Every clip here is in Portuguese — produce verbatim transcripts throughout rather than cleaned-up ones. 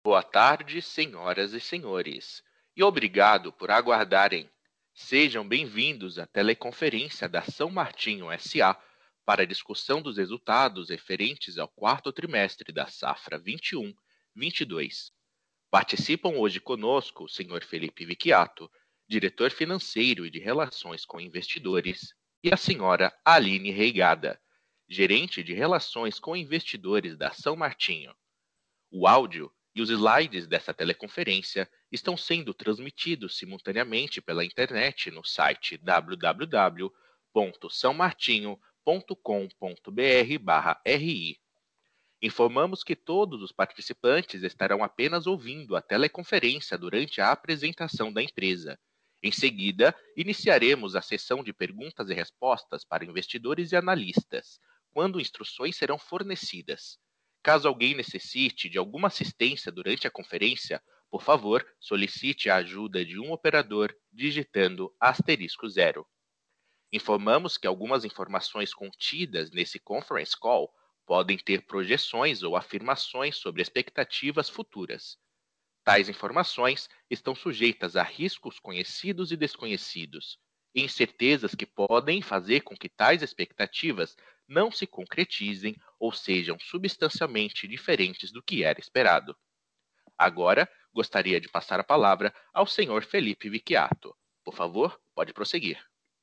Boa tarde, senhoras e senhores, e obrigado por aguardarem. Sejam bem-vindos à teleconferência da São Martinho S A para a discussão dos resultados referentes ao quarto trimestre da safra vinte e um vinte e dois. Participam hoje conosco o senhor Felipe Vicchiato, diretor financeiro e de relações com investidores, e a senhora Aline Reigada, gerente de relações com investidores da São Martinho. O áudio e os slides dessa teleconferência estão sendo transmitidos simultaneamente pela internet no site w w w ponto são martinho ponto com ponto b r barra r i. Informamos que todos os participantes estarão apenas ouvindo a teleconferência durante a apresentação da empresa. Em seguida, iniciaremos a sessão de perguntas e respostas para investidores e analistas, quando instruções serão fornecidas. Caso alguém necessite de alguma assistência durante a conferência, por favor, solicite a ajuda de um operador digitando asterisco zero. Informamos que algumas informações contidas nesse conference call podem ter projeções ou afirmações sobre expectativas futuras. Tais informações estão sujeitas a riscos conhecidos e desconhecidos, e incertezas que podem fazer com que tais expectativas não se concretizem ou sejam substancialmente diferentes do que era esperado. Agora, gostaria de passar a palavra ao senhor Felipe Vicchiato. Por favor, pode prosseguir.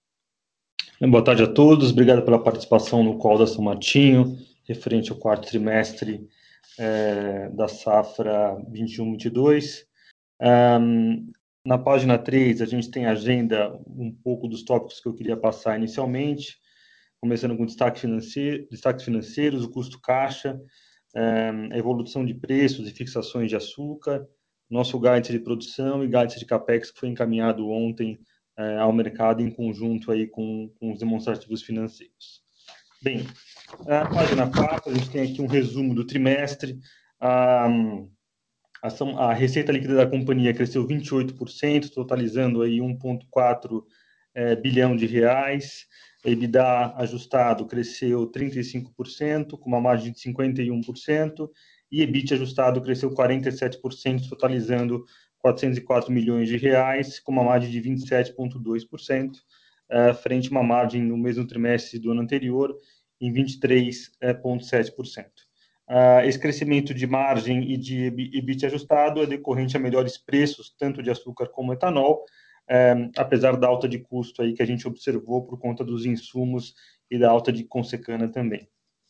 Boa tarde a todos, obrigado pela participação no call da São Martinho, referente ao quarto trimestre é, da safra vinte e um vinte e dois. Um, na página três, a gente tem a agenda, um pouco dos tópicos que eu queria passar inicialmente, começando com destaque financeiro, destaques financeiros, o custo caixa, um, a evolução de preços e fixações de açúcar, nosso guidance de produção e guidance de capex que foi encaminhado ontem é, ao mercado em conjunto aí com, com os demonstrativos financeiros. Bem, na página quatro, a gente tem aqui um resumo do trimestre. A, a, a receita líquida da companhia cresceu vinte e oito por cento, totalizando aí um vírgula quatro é, bilhão de reais. A EBITDA ajustado cresceu trinta e cinco por cento, com uma margem de cinquenta e um por cento, e EBIT ajustado cresceu quarenta e sete por cento, totalizando quatrocentos e quatro milhões de reais, com uma margem de vinte e sete vírgula dois por cento, uh, frente a uma margem no mesmo trimestre do ano anterior, em vinte e três vírgula sete por cento. Uh, esse crescimento de margem e de EBIT ajustado é decorrente a melhores preços, tanto de açúcar como etanol, um, apesar da alta de custo aí que a gente observou por conta dos insumos e da alta de consecana também.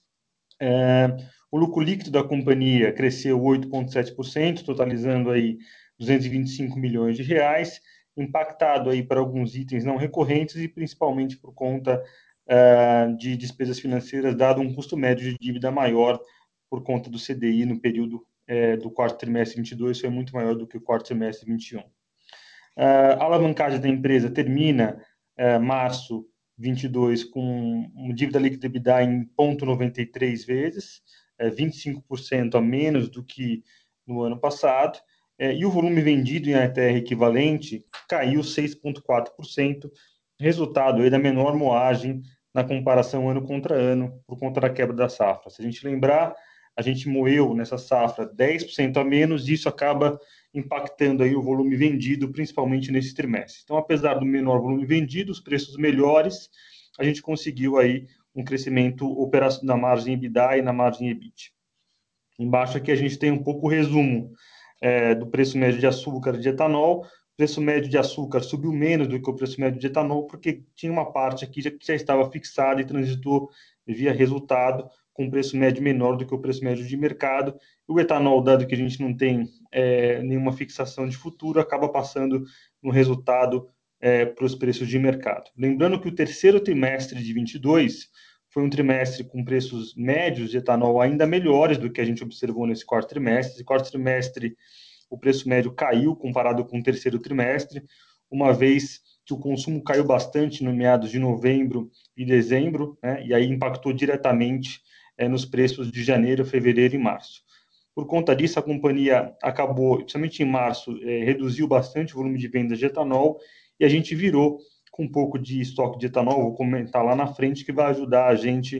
Uh, o lucro líquido da companhia cresceu oito vírgula sete por cento, totalizando aí duzentos e vinte e cinco milhões de reais, impactado aí para alguns itens não recorrentes e principalmente por conta uh, de despesas financeiras, dado um custo médio de dívida maior por conta do C D I no período uh, do quarto trimestre vinte e dois, foi muito maior do que o quarto trimestre vinte e um. Uh, a alavancagem da empresa termina uh, março vinte e dois com uma dívida líquida EBITDA em zero vírgula noventa e três vezes, uh, vinte e cinco por cento a menos do que no ano passado, uh, e o volume vendido em A T R equivalente caiu seis vírgula quatro por cento, resultado aí da menor moagem na comparação ano contra ano, por conta da quebra da safra. Se a gente lembrar, a gente moeu nessa safra dez por cento a menos, e isso acaba impactando aí o volume vendido, principalmente nesse trimestre. Então, apesar do menor volume vendido, os preços melhores, a gente conseguiu aí um crescimento operacional na margem EBITDA e na margem EBIT. Embaixo aqui a gente tem um pouco o resumo é, do preço médio de açúcar e de etanol. O preço médio de açúcar subiu menos do que o preço médio de etanol, porque tinha uma parte aqui que já estava fixada e transitou via resultado, com preço médio menor do que o preço médio de mercado. O etanol, dado que a gente não tem é, nenhuma fixação de futuro, acaba passando no resultado é, para os preços de mercado. Lembrando que o terceiro trimestre de vinte e dois foi um trimestre com preços médios de etanol ainda melhores do que a gente observou nesse quarto trimestre. Esse quarto trimestre, o preço médio caiu comparado com o terceiro trimestre, uma vez que o consumo caiu bastante no meados de novembro e dezembro, né, e aí impactou diretamente é, nos preços de janeiro, fevereiro e março. Por conta disso, a companhia acabou, principalmente em março, é, reduziu bastante o volume de vendas de etanol, e a gente virou com um pouco de estoque de etanol, vou comentar lá na frente, que vai ajudar a gente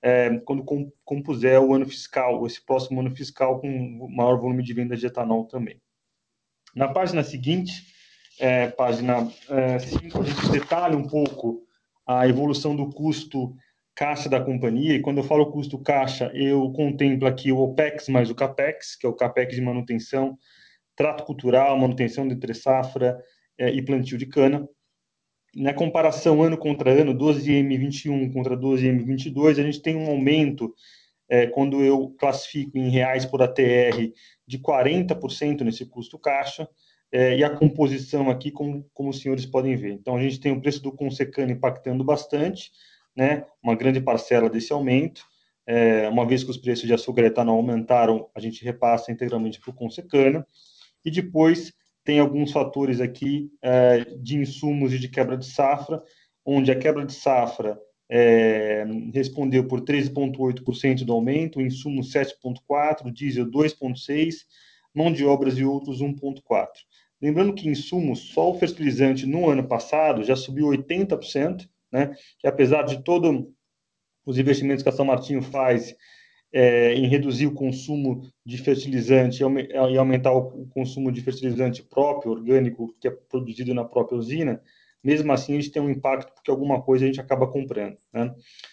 é, quando compuser o ano fiscal, esse próximo ano fiscal, com maior volume de venda de etanol também. Na página seguinte, é, página cinco, a gente detalha um pouco a evolução do custo caixa da companhia, e quando eu falo custo caixa, eu contemplo aqui o OPEX mais o CAPEX, que é o CAPEX de manutenção, trato cultural, manutenção de entre-safra é, e plantio de cana. Na comparação ano contra ano, doze M vinte e um contra doze M vinte e dois, a gente tem um aumento, é, quando eu classifico em reais por A T R, de quarenta por cento nesse custo caixa, é, e a composição aqui, como, como os senhores podem ver. Então, a gente tem o preço do Consecana impactando bastante, né, uma grande parcela desse aumento. É, uma vez que os preços de açúcar e etanol aumentaram, a gente repassa integralmente para o Consecana. E depois tem alguns fatores aqui é, de insumos e de quebra de safra, onde a quebra de safra é, respondeu por treze vírgula oito por cento do aumento, insumo sete vírgula quatro por cento, diesel dois vírgula seis por cento, mão de obras e outros um vírgula quatro por cento. Lembrando que insumos, só o fertilizante no ano passado já subiu oitenta por cento, né, que apesar de todos os investimentos que a São Martinho faz É, em reduzir o consumo de fertilizante e aumentar o consumo de fertilizante próprio, orgânico, que é produzido na própria usina, mesmo assim a gente tem um impacto porque alguma coisa a gente acaba comprando, né?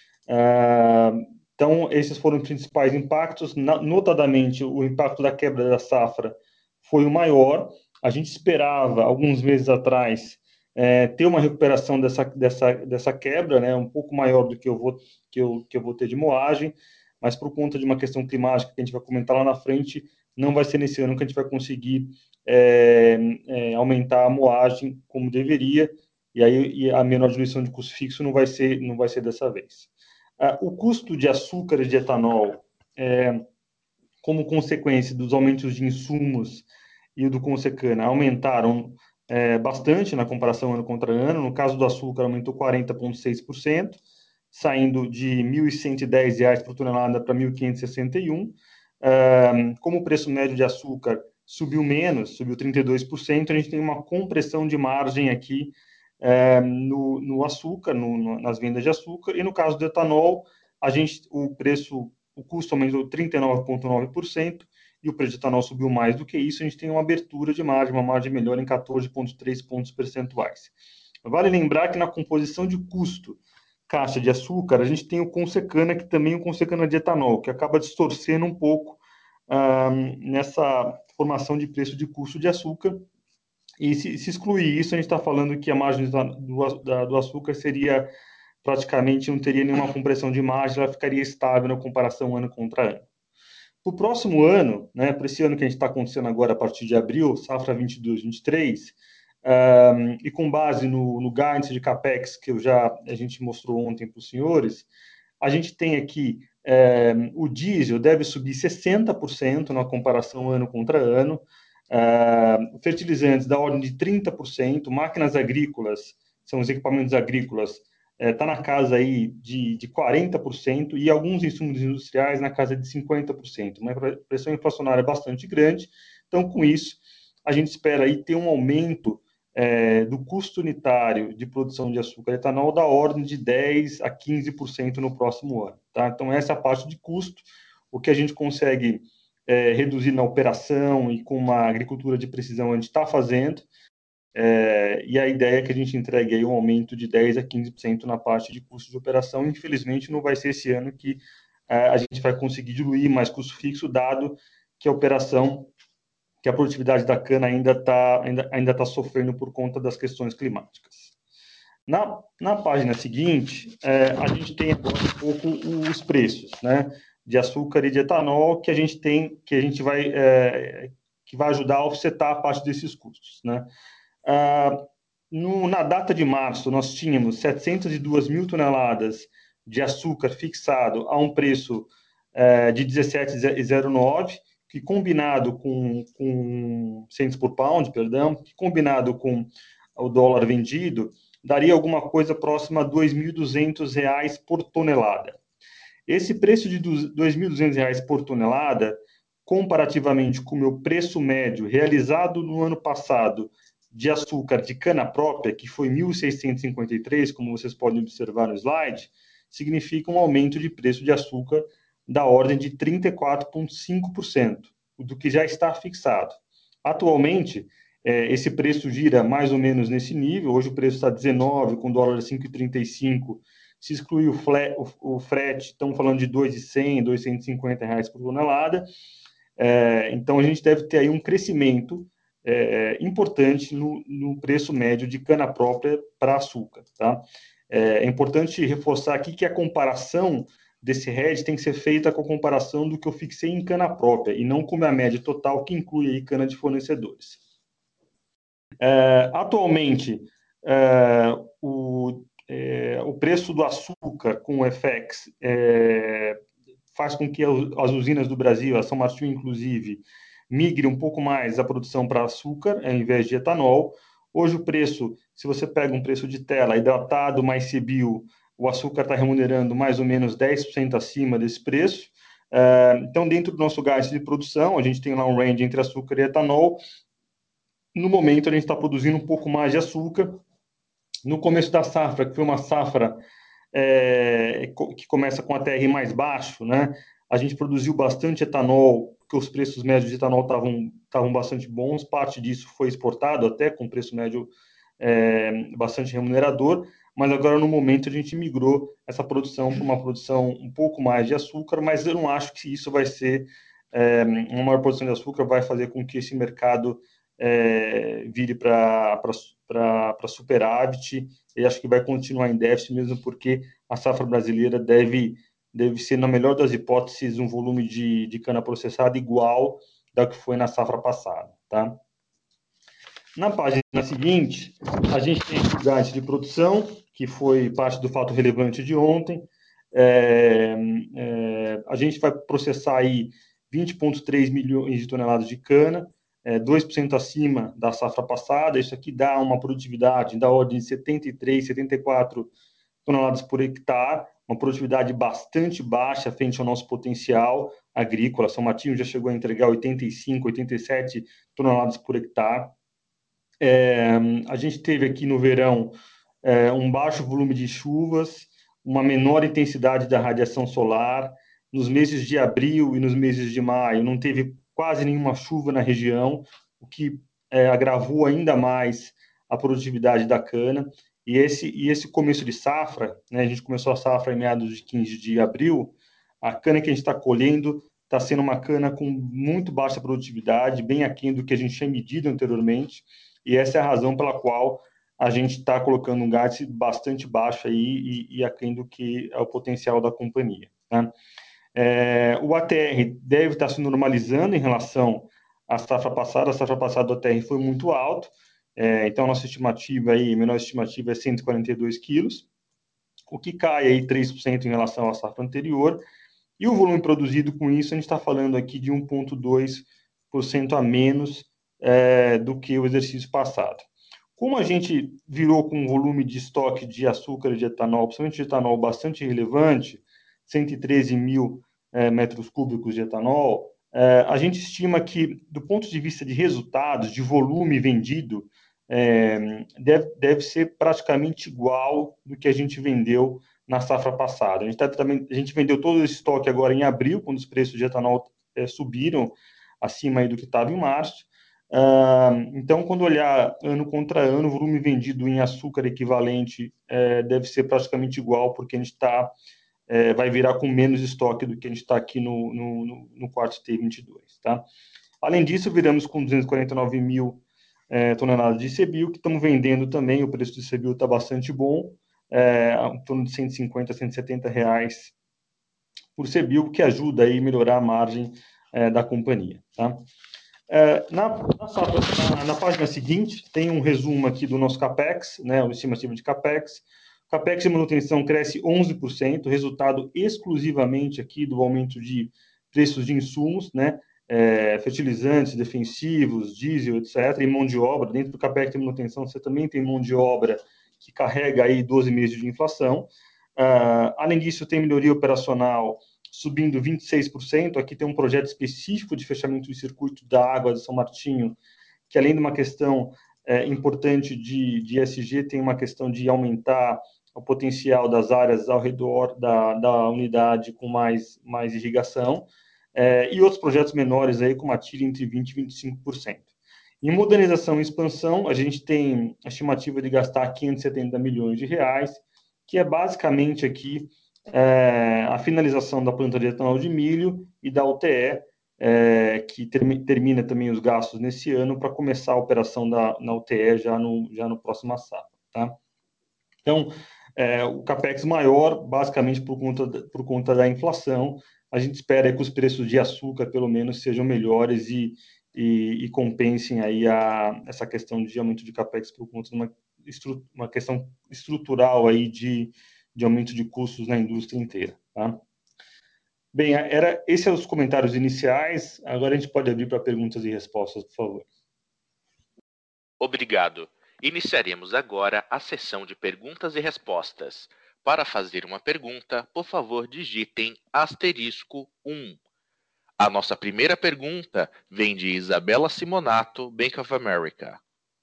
Ah, então, esses foram os principais impactos. Notadamente, o impacto da quebra da safra foi o maior. A gente esperava, alguns meses atrás, é, ter uma recuperação dessa, dessa, dessa quebra, né, um pouco maior do que eu vou, que eu, que eu vou ter de moagem, mas por conta de uma questão climática que a gente vai comentar lá na frente, não vai ser nesse ano que a gente vai conseguir é, é, aumentar a moagem como deveria, e aí e a menor diluição de custo fixo não vai ser, não vai ser dessa vez. Ah, o custo de açúcar e de etanol, é, como consequência dos aumentos de insumos e do Consecana, aumentaram é, bastante na comparação ano contra ano. No caso do açúcar, aumentou quarenta vírgula seis por cento, saindo de mil e cento e dez reais por tonelada para mil quinhentos e sessenta e um. Um, como o preço médio de açúcar subiu menos, subiu trinta e dois por cento, a gente tem uma compressão de margem aqui é, no, no açúcar, no, no, nas vendas de açúcar, e no caso do etanol, a gente, o preço, o custo aumentou trinta e nove vírgula nove por cento e o preço de etanol subiu mais do que isso, a gente tem uma abertura de margem, uma margem melhor em quatorze vírgula três pontos percentuais. Vale lembrar que na composição de custo caixa de açúcar, a gente tem o Consecana, que também é o Consecana de etanol, que acaba distorcendo um pouco ah, nessa formação de preço de custo de açúcar. E se, se excluir isso, a gente está falando que a margem do, da, do açúcar seria praticamente, não teria nenhuma compressão de margem, ela ficaria estável na comparação ano contra ano. Para o próximo ano, né, para esse ano que a gente está acontecendo agora a partir de abril, safra vinte e dois, vinte e três, um, e com base no, no guidance de CAPEX que eu já, a gente mostrou ontem para os senhores, a gente tem aqui um, o diesel deve subir sessenta por cento na comparação ano contra ano, uh, fertilizantes da ordem de trinta por cento, máquinas agrícolas, são os equipamentos agrícolas, está na casa aí de, de quarenta por cento e alguns insumos industriais na casa de cinquenta por cento. Uma pressão inflacionária bastante grande. Então, com isso, a gente espera aí ter um aumento é, do custo unitário de produção de açúcar e etanol da ordem de dez a quinze por cento no próximo ano. Tá? Então, essa é a parte de custo. O que a gente consegue é, reduzir na operação e com uma agricultura de precisão a gente está fazendo. É, e a ideia é que a gente entregue aí um aumento de dez a quinze por cento na parte de custo de operação. Infelizmente, não vai ser esse ano que é, a gente vai conseguir diluir mais custo fixo, dado que a operação, que a produtividade da cana ainda está ainda, ainda tá sofrendo por conta das questões climáticas. Na, na página seguinte, é, a gente tem agora um pouco os preços, né, de açúcar e de etanol que a gente tem, que a gente vai, é, que vai ajudar a offsetar a parte desses custos, né. Ah, no, na data de março, nós tínhamos setecentas e duas mil toneladas de açúcar fixado a um preço eh, de dezessete vírgula zero nove, que combinado com, com cents por pound, perdão, que combinado com o dólar vendido, daria alguma coisa próxima a dois mil e duzentos reais por tonelada. Esse preço de dois mil e duzentos reais por tonelada, comparativamente com o meu preço médio realizado no ano passado de açúcar de cana própria, que foi mil seiscentos e cinquenta e três, como vocês podem observar no slide, significa um aumento de preço de açúcar da ordem de trinta e quatro vírgula cinco por cento do que já está fixado. Atualmente, eh, esse preço gira mais ou menos nesse nível. Hoje o preço está dezenove, com o dólar a cinco vírgula trinta e cinco. Se excluir o, fle, o, o frete, estamos falando de dois reais e cem, dois reais e cento e cinquenta reais por tonelada. É, então, a gente deve ter aí um crescimento é, importante no, no preço médio de cana própria para açúcar. Tá? É, é importante reforçar aqui que a comparação desse hedge tem que ser feita com a comparação do que eu fixei em cana própria e não com a média total, que inclui aí cana de fornecedores. É, atualmente, é, o, é, o preço do açúcar com o F X é, faz com que as usinas do Brasil, a São Martinho inclusive, migre um pouco mais a produção para açúcar, ao invés de etanol. Hoje o preço, se você pega um preço de tela hidratado mais CBIO, o açúcar está remunerando mais ou menos dez por cento acima desse preço. Então, dentro do nosso gás de produção, a gente tem lá um range entre açúcar e etanol. No momento, a gente está produzindo um pouco mais de açúcar. No começo da safra, que foi uma safra é, que começa com a T R mais baixo, né? A gente produziu bastante etanol, porque os preços médios de etanol estavam estavam bastante bons. Parte disso foi exportado até com preço médio é, bastante remunerador, mas agora no momento a gente migrou essa produção para uma produção um pouco mais de açúcar, mas eu não acho que isso vai ser é, uma maior produção de açúcar vai fazer com que esse mercado é, vire para superávit. E acho que vai continuar em déficit mesmo, porque a safra brasileira deve, deve ser, na melhor das hipóteses, um volume de, de cana processada igual da que foi na safra passada. Tá? Na página seguinte, a gente tem o gás de produção, que foi parte do fato relevante de ontem. É, é, a gente vai processar aí vinte vírgula três milhões de toneladas de cana, é, dois por cento acima da safra passada. Isso aqui dá uma produtividade da ordem de setenta e três, setenta e quatro toneladas por hectare, uma produtividade bastante baixa frente ao nosso potencial agrícola. São Martinho já chegou a entregar oitenta e cinco, oitenta e sete toneladas por hectare. É, a gente teve aqui no verão é, um baixo volume de chuvas, uma menor intensidade da radiação solar. Nos meses de abril e nos meses de maio não teve quase nenhuma chuva na região, o que é, agravou ainda mais a produtividade da cana. E esse, e esse começo de safra, né, a gente começou a safra em meados de quinze de abril, a cana que a gente está colhendo está sendo uma cana com muito baixa produtividade, bem aquém do que a gente tinha medido anteriormente, e essa é a razão pela qual a gente está colocando um gás bastante baixo aí e, e aquém do que é o potencial da companhia. Tá? É, o A T R deve estar se normalizando em relação à safra passada. A safra passada do A T R foi muito alto, é, então a nossa estimativa aí, a menor estimativa é cento e quarenta e dois quilos, o que cai aí três por cento em relação à safra anterior, e o volume produzido com isso, a gente está falando aqui de um vírgula dois por cento a menos é, do que o exercício passado. Como a gente virou com um volume de estoque de açúcar e de etanol, principalmente de etanol, bastante relevante, cento e treze mil é, metros cúbicos de etanol, é, a gente estima que, do ponto de vista de resultados, de volume vendido, é, deve, deve ser praticamente igual do que a gente vendeu na safra passada. A gente, tá, também, a gente vendeu todo esse estoque agora em abril, quando os preços de etanol é, subiram acima aí do que estava em março. Uh, então, quando olhar ano contra ano, o volume vendido em açúcar equivalente é, deve ser praticamente igual, porque a gente tá, é, vai virar com menos estoque do que a gente está aqui no, no, no quarto T vinte e dois. Tá? Além disso, viramos com duzentos e quarenta e nove mil é, toneladas de CBIO, que estamos vendendo também. O preço do CBIO está bastante bom, é, em torno de cento e cinquenta, cento e setenta reais por CBIO, que ajuda aí a melhorar a margem é, da companhia. Tá? É, na, na, na, na página seguinte, tem um resumo aqui do nosso CAPEX, né, o estimativa de CAPEX. O CAPEX de manutenção cresce onze por cento, resultado exclusivamente aqui do aumento de preços de insumos, né, é, fertilizantes, defensivos, diesel, etcétera, e mão de obra. Dentro do CAPEX de manutenção, você também tem mão de obra que carrega aí doze meses de inflação. Uh, além disso, tem melhoria operacional subindo vinte e seis por cento. Aqui tem um projeto específico de fechamento do circuito da água de São Martinho, que além de uma questão é, importante de, de E S G, tem uma questão de aumentar o potencial das áreas ao redor da, da unidade com mais, mais irrigação, é, e outros projetos menores aí com uma tira entre vinte e vinte e cinco por cento. Em modernização e expansão, a gente tem a estimativa de gastar quinhentos e setenta milhões de reais, que é basicamente aqui é, a finalização da planta de etanol de milho e da U T E, é, que termi, termina também os gastos nesse ano para começar a operação da, na U T E já no, já no próximo safra. Tá? Então, é, o CAPEX maior, basicamente por conta, por conta da inflação, a gente espera que os preços de açúcar, pelo menos, sejam melhores e, e, e compensem aí a, essa questão de aumento de CAPEX por conta de uma, estru, uma questão estrutural aí de, de aumento de custos na indústria inteira. Tá? Bem, era, esses são os comentários iniciais. Agora a gente pode abrir para perguntas e respostas, por favor. Obrigado. Iniciaremos agora a sessão de perguntas e respostas. Para fazer uma pergunta, por favor, digitem asterisco um. A nossa primeira pergunta vem de Isabela Simonato, Bank of America.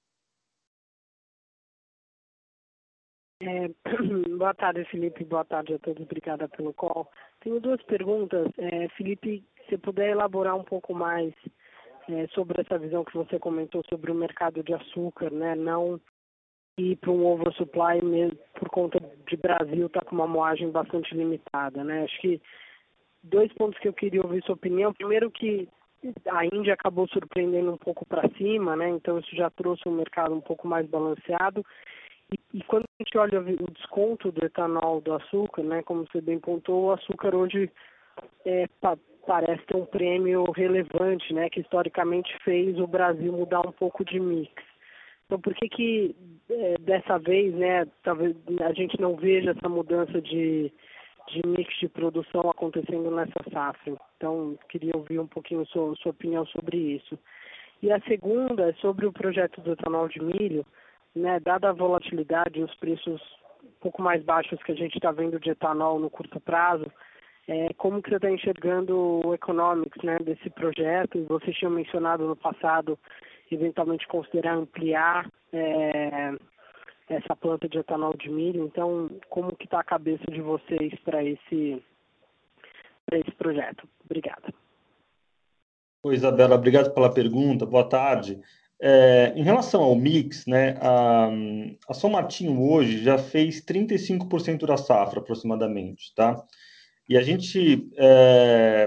É, boa tarde, Felipe. Boa tarde a todos. Obrigada pelo call. Tenho duas perguntas. É, Felipe, se puder elaborar um pouco mais é, sobre essa visão que você comentou sobre o mercado de açúcar, né? Não ir para um oversupply mesmo por conta de Brasil estar tá com uma moagem bastante limitada, né? Acho que dois pontos que eu queria ouvir sua opinião. Primeiro que a Índia acabou surpreendendo um pouco para cima, né? Então isso já trouxe um mercado um pouco mais balanceado. E, e quando a gente olha o desconto do etanol do açúcar, né, como você bem pontuou, o açúcar hoje é, pa, parece ter um prêmio relevante, né, que historicamente fez o Brasil mudar um pouco de mix. Então, por que que é, dessa vez, né, talvez a gente não veja essa mudança de, de mix de produção acontecendo nessa safra? Então, queria ouvir um pouquinho a sua, sua opinião sobre isso. E a segunda é sobre o projeto do etanol de milho. Né, dada a volatilidade e os preços um pouco mais baixos que a gente está vendo de etanol no curto prazo, é, como que você está enxergando o economics, né, desse projeto? Você tinha mencionado no passado, eventualmente considerar ampliar é, essa planta de etanol de milho. Então, como que está a cabeça de vocês para esse, para esse projeto? Obrigada. Oi, Isabela, obrigado pela pergunta. Boa tarde. É, em relação ao mix, né, a, a São Martinho hoje já fez trinta e cinco por cento da safra, aproximadamente, tá? E a gente, é,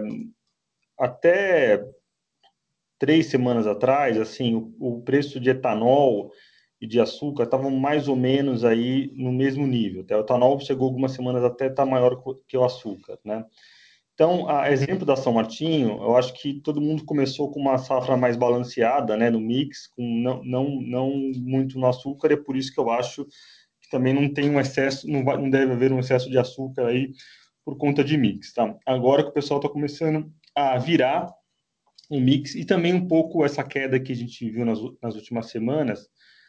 até três semanas atrás, assim, o, o preço de etanol e de açúcar estavam mais ou menos aí no mesmo nível. Até o etanol chegou algumas semanas até estar maior que o açúcar, né? Então, a exemplo da São Martinho, eu acho que todo mundo começou com uma safra mais balanceada, né, no mix, com não, não, não muito no açúcar, e é por isso que eu acho que também não tem um excesso, não, vai, não deve haver um excesso de açúcar aí por conta de mix, tá? Agora que o pessoal está começando a virar o mix, e também um pouco essa queda que a gente viu nas, nas últimas semanas,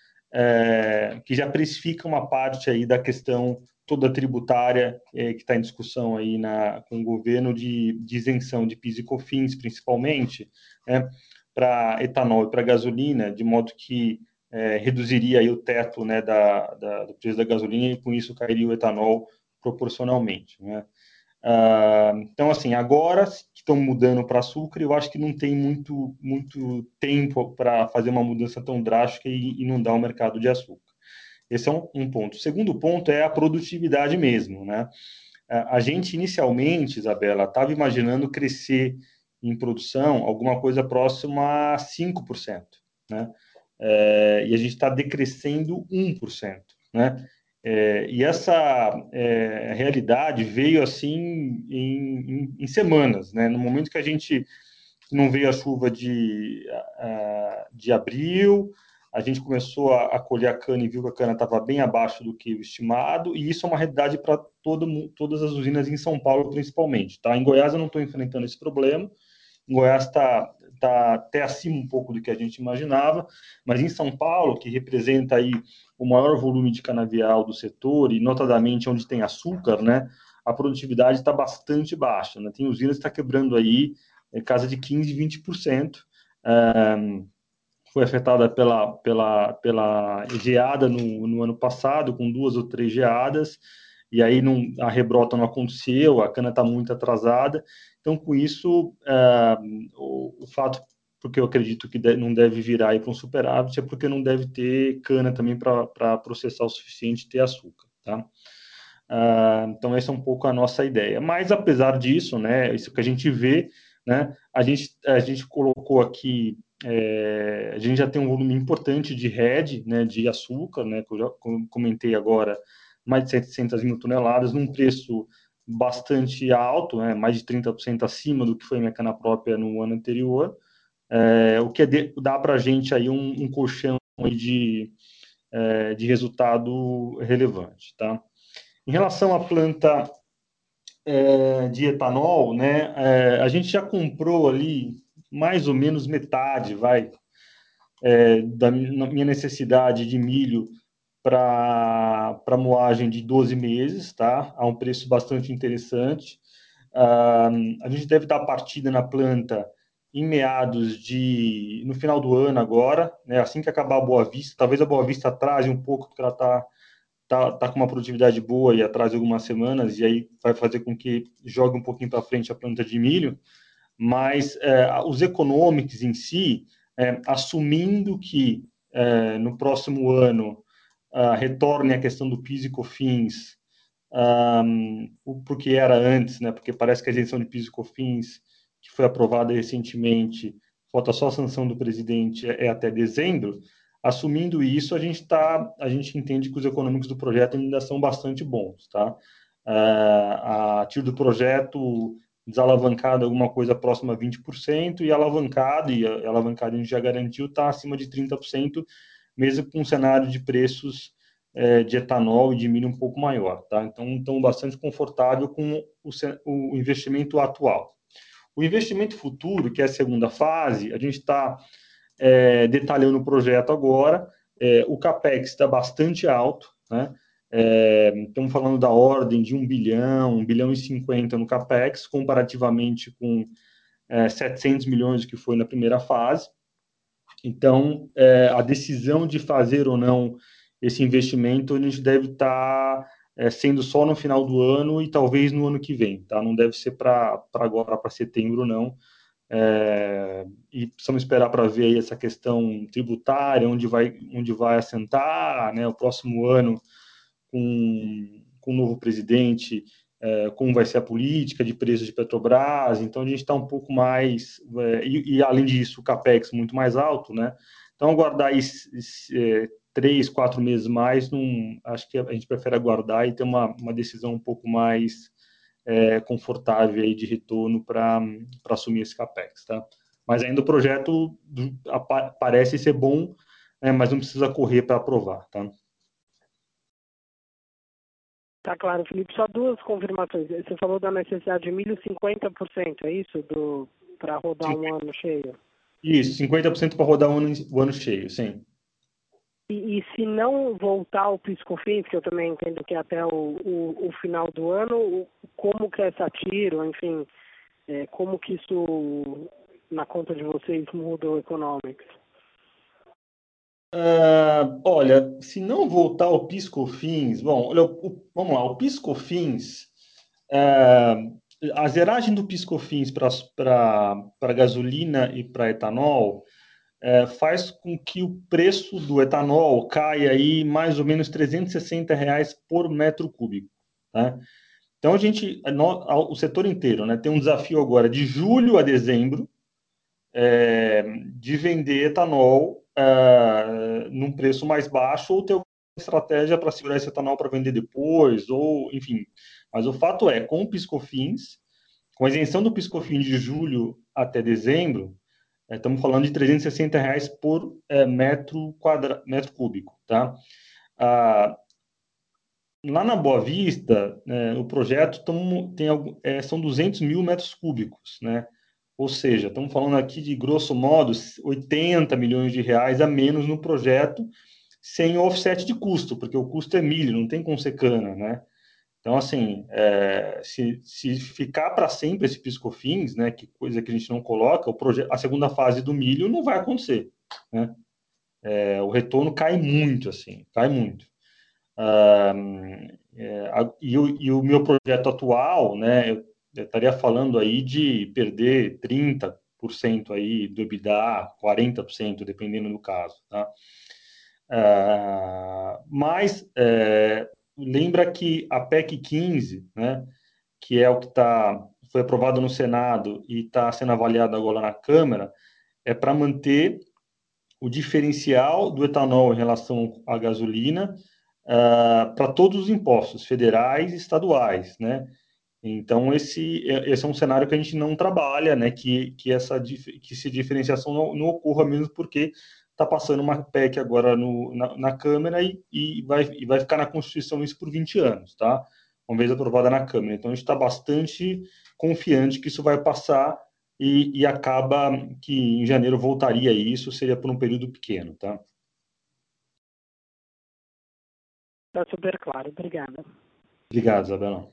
é, que já precifica uma parte aí da questão toda tributária é, que está em discussão aí na, com o governo de, de isenção de PIS e COFINS, principalmente, né, para etanol e para gasolina, de modo que é, reduziria aí o teto, né, da, da, do preço da gasolina e com isso cairia o etanol proporcionalmente, né. Ah, então, assim, agora que estão mudando para açúcar, eu acho que não tem muito, muito tempo para fazer uma mudança tão drástica e inundar o mercado de açúcar. Esse é um, um ponto. O segundo ponto é a produtividade mesmo, né? A gente, inicialmente, Isabela, estava imaginando crescer em produção alguma coisa próxima a cinco por cento, né? É, e a gente está decrescendo um por cento, né? É, e essa é, realidade veio assim em, em, em semanas, né? No momento que a gente não veio a chuva de, de abril, a gente começou a, a colher a cana e viu que a cana estava bem abaixo do que o estimado, e isso é uma realidade para todas as usinas em São Paulo, principalmente. Tá? Em Goiás eu não estou enfrentando esse problema, em Goiás está tá até acima um pouco do que a gente imaginava, mas em São Paulo, que representa aí o maior volume de canavial do setor, e notadamente onde tem açúcar, né, a produtividade está bastante baixa. Né? Tem usinas que está quebrando aí é, casa de quinze, vinte por cento. Um, foi afetada pela, pela, pela geada no, no ano passado, com duas ou três geadas, e aí não, a rebrota não aconteceu, a cana está muito atrasada. Então, com isso, é, o, o fato, porque eu acredito que de, não deve virar para um superávit, é porque não deve ter cana também para processar o suficiente e ter açúcar, tá? Uh, então, essa é um pouco a nossa ideia. Mas, apesar disso, né, isso que a gente vê, né, a, gente, a gente colocou aqui, é, a gente já tem um volume importante de hedge, né, de açúcar, né, que eu já comentei agora, mais de setecentas mil toneladas, num preço bastante alto, né, mais de trinta por cento acima do que foi a minha cana própria no ano anterior, é, o que é de, dá para a gente aí um, um colchão de, é, de resultado relevante, tá? Em relação à planta é, de etanol, né, é, a gente já comprou ali mais ou menos metade, vai, é, da minha necessidade de milho para moagem de doze meses, tá? A um preço bastante interessante. Ah, a gente deve dar partida na planta em meados de, no final do ano agora, né? Assim que acabar a Boa Vista, talvez a Boa Vista atrase um pouco, porque ela está tá, tá com uma produtividade boa e atrás algumas semanas, e aí vai fazer com que jogue um pouquinho para frente a planta de milho, mas é, os econômicos em si, é, assumindo que é, no próximo ano uh, retorne a questão do PIS e COFINS um, para o que era antes, né? Porque parece que a isenção de PIS e COFINS, que foi aprovada recentemente, falta só a sanção do presidente, é, é até dezembro. Assumindo isso, a gente tá, a gente entende que os econômicos do projeto ainda são bastante bons, tá? Uh, a tiro do projeto desalavancado alguma coisa próxima a vinte por cento e alavancado, e a alavancado a gente já garantiu, está acima de trinta por cento, mesmo com um cenário de preços é, de etanol e de milho um pouco maior, tá? Então, estão bastante confortável com o, o investimento atual. O investimento futuro, que é a segunda fase, a gente está é, detalhando o projeto agora. É, o CAPEX está bastante alto, né? É, estamos falando da ordem de um bilhão, um bilhão e cinquenta no CAPEX, comparativamente com é, setecentos milhões que foi na primeira fase. Então, é, a decisão de fazer ou não esse investimento, a gente deve estar tá, é, sendo só no final do ano e talvez no ano que vem, tá? Não deve ser para agora, para setembro, não. É, e precisamos esperar para ver aí essa questão tributária, onde vai, onde vai assentar, né? O próximo ano, com, com o novo presidente, é, como vai ser a política de preços de Petrobras. Então, a gente está um pouco mais... É, e, e, além disso, o CAPEX muito mais alto, né? Então, aguardar aí, é, três, quatro meses mais, não, acho que a gente prefere aguardar e ter uma, uma decisão um pouco mais é, confortável aí de retorno para assumir esse CAPEX, tá? Mas ainda o projeto parece ser bom, né, mas não precisa correr para aprovar, tá? Tá claro, Felipe. Só duas confirmações. Você falou da necessidade de milho cinquenta por cento, é isso? Para rodar sim. Um ano cheio? Isso, cinquenta por cento para rodar o ano, o ano cheio, sim. E, e se não voltar o PIS/COFINS, que eu também entendo que é até o, o, o final do ano, como que é essa tiro, enfim, é, como que isso, na conta de vocês, muda o Economics? Uh, olha, se não voltar o PIS/COFINS, bom, olha, o, vamos lá, o PIS/COFINS, uh, a zeragem do PIS/COFINS para gasolina e para etanol uh, faz com que o preço do etanol caia aí mais ou menos trezentos e sessenta reais por metro cúbico, tá? Então a gente, o setor inteiro, né, tem um desafio agora de julho a dezembro é, de vender etanol Uh, num preço mais baixo, ou ter uma estratégia para segurar esse etanol para vender depois, ou enfim. Mas o fato é, com o PIS/COFINS, com a isenção do PIS/COFINS de julho até dezembro, é, estamos falando de trezentos e sessenta reais por é, metro, quadra, metro cúbico, tá? Ah, lá na Boa Vista, é, o projeto tamo, tem, é, são duzentos mil metros cúbicos, né? Ou seja, estamos falando aqui de, grosso modo, oitenta milhões de reais a menos no projeto, sem offset de custo, porque o custo é milho, não tem como ser cana, né? Então, assim, é, se, se ficar para sempre esse PIS/COFINS, né, que coisa que a gente não coloca, o projeto, a segunda fase do milho não vai acontecer, né? é, o retorno cai muito, assim, cai muito. Ah, é, a, e, o, e o meu projeto atual, né, eu, eu estaria falando aí de perder trinta por cento aí do EBITDA, quarenta por cento, dependendo do caso, tá? Ah, mas é, lembra que a P E C quinze, né, que é o que tá, foi aprovado no Senado e está sendo avaliado agora na Câmara, é para manter o diferencial do etanol em relação à gasolina uh, para todos os impostos federais e estaduais, né? Então esse esse é um cenário que a gente não trabalha, né? Que que essa que essa diferenciação não, não ocorra mesmo porque está passando uma P E C agora no, na, na Câmara e, e, vai, e vai ficar na Constituição isso por vinte anos, tá? Uma vez aprovada na Câmara. Então a gente está bastante confiante que isso vai passar e, e acaba que em janeiro voltaria isso, seria por um período pequeno, tá? Está super claro, obrigada. Obrigado, Isabela.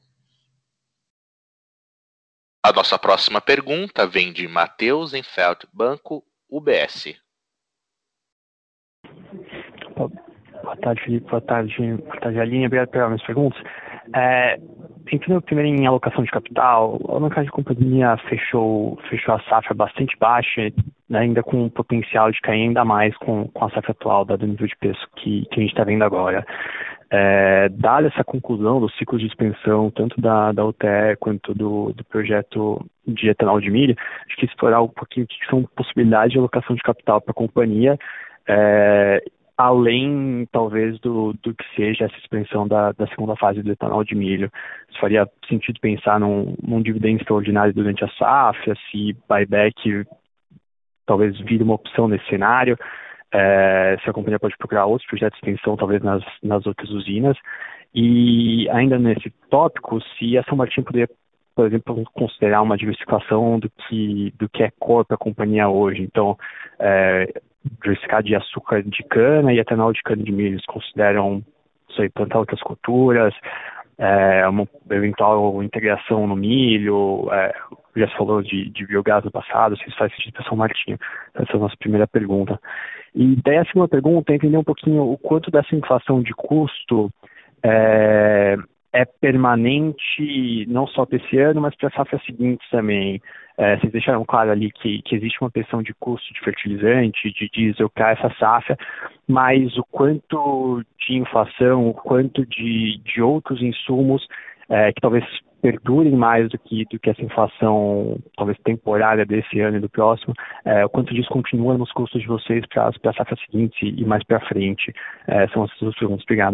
A nossa próxima pergunta vem de Matheus Enfeld, Banco U B S. Boa tarde, Felipe. Boa tarde, boa tarde, Aline. Obrigado pelas minhas perguntas. É, Entrando primeiro em alocação de capital, a alavancagem de companhia fechou, fechou a safra bastante baixa, né, ainda com o potencial de cair ainda mais com, com a safra atual, dado o nível de preço que, que a gente está vendo agora. É, dada essa conclusão do ciclo de expansão, tanto da, da U T E quanto do, do projeto de etanol de milho, acho que explorar um pouquinho o que são possibilidades de alocação de capital para a companhia, é, além, talvez, do, do que seja essa expansão da, da segunda fase do etanol de milho. Se faria sentido pensar num, num dividendo extraordinário durante a safra, se buyback talvez vire uma opção nesse cenário, é, se a companhia pode procurar outros projetos de extensão, talvez nas, nas outras usinas. E ainda nesse tópico, se a São Martinho poderia, por exemplo, considerar uma diversificação do que, do que é core para a companhia hoje. Então, é, diversificar de açúcar de cana e etanol de cana de milho. Eles consideram isso aí, plantar outras culturas, é, uma eventual integração no milho, é, já se falou de, de biogás no passado, se isso faz sentido para São Martinho. Essa é a nossa primeira pergunta. E daí a segunda pergunta é entender um pouquinho o quanto dessa inflação de custo é, é permanente, não só para esse ano, mas para a safra seguinte também. É, vocês deixaram claro ali que, que existe uma pressão de custo de fertilizante, de diesel para essa safra, mas o quanto de inflação, o quanto de, de outros insumos é, que talvez perdurem mais do que, do que essa inflação talvez temporária desse ano e do próximo, é, o quanto disso continua nos custos de vocês para a safra seguinte e mais para frente. É, são essas duas perguntas. Obrigado.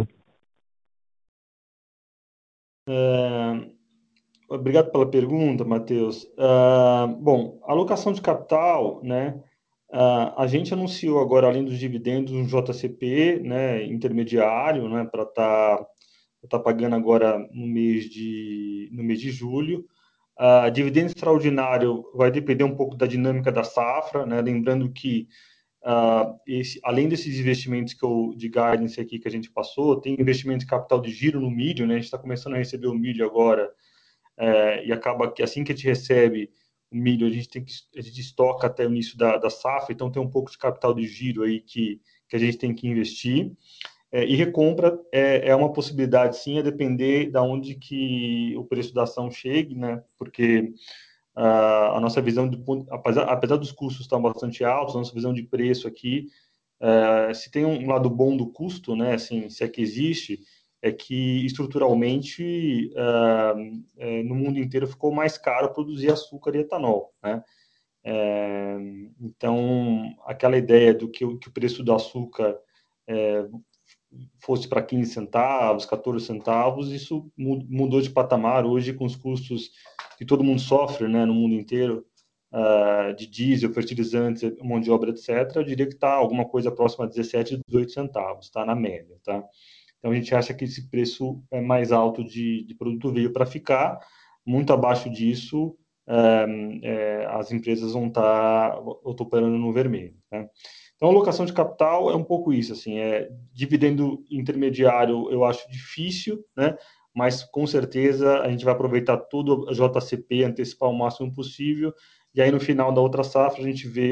É, obrigado pela pergunta, Matheus. Uh, bom, alocação de capital, né? Uh, a gente anunciou agora, além dos dividendos, um J C P, né, intermediário, né, para estar tá, tá pagando agora no mês de, no mês de julho. Uh, dividendo extraordinário vai depender um pouco da dinâmica da safra, né? Lembrando que Uh, esse, além desses investimentos que eu, de guidance aqui que a gente passou, tem investimento de capital de giro no milho, né? A gente está começando a receber o milho agora, é, e acaba que assim que a gente recebe o milho, a gente tem que a gente estoca até o início da, da safra, então tem um pouco de capital de giro aí que, que a gente tem que investir. É, e recompra é, é uma possibilidade, sim, a depender da onde que o preço da ação chegue, né? Porque Uh, a nossa visão, de, apesar, apesar dos custos estar bastante altos, a nossa visão de preço aqui, uh, se tem um lado bom do custo, né, assim, se é que existe, é que estruturalmente uh, é, no mundo inteiro ficou mais caro produzir açúcar e etanol, né? É, então, aquela ideia do que, que o preço do açúcar é, fosse para quinze centavos, quatorze centavos, isso mudou de patamar hoje com os custos que todo mundo sofre, né, no mundo inteiro, uh, de diesel, fertilizantes, mão de obra, etcétera. Eu diria que está alguma coisa próxima a dezessete, dezoito centavos, tá, na média, tá? Então a gente acha que esse preço é mais alto de, de produto veio para ficar, muito abaixo disso, é, é, as empresas vão estar tá, operando no vermelho, né? Então, a alocação de capital é um pouco isso, assim, é dividendo intermediário eu acho difícil, né? Mas com certeza a gente vai aproveitar todo a J C P, antecipar o máximo possível, e aí no final da outra safra a gente vê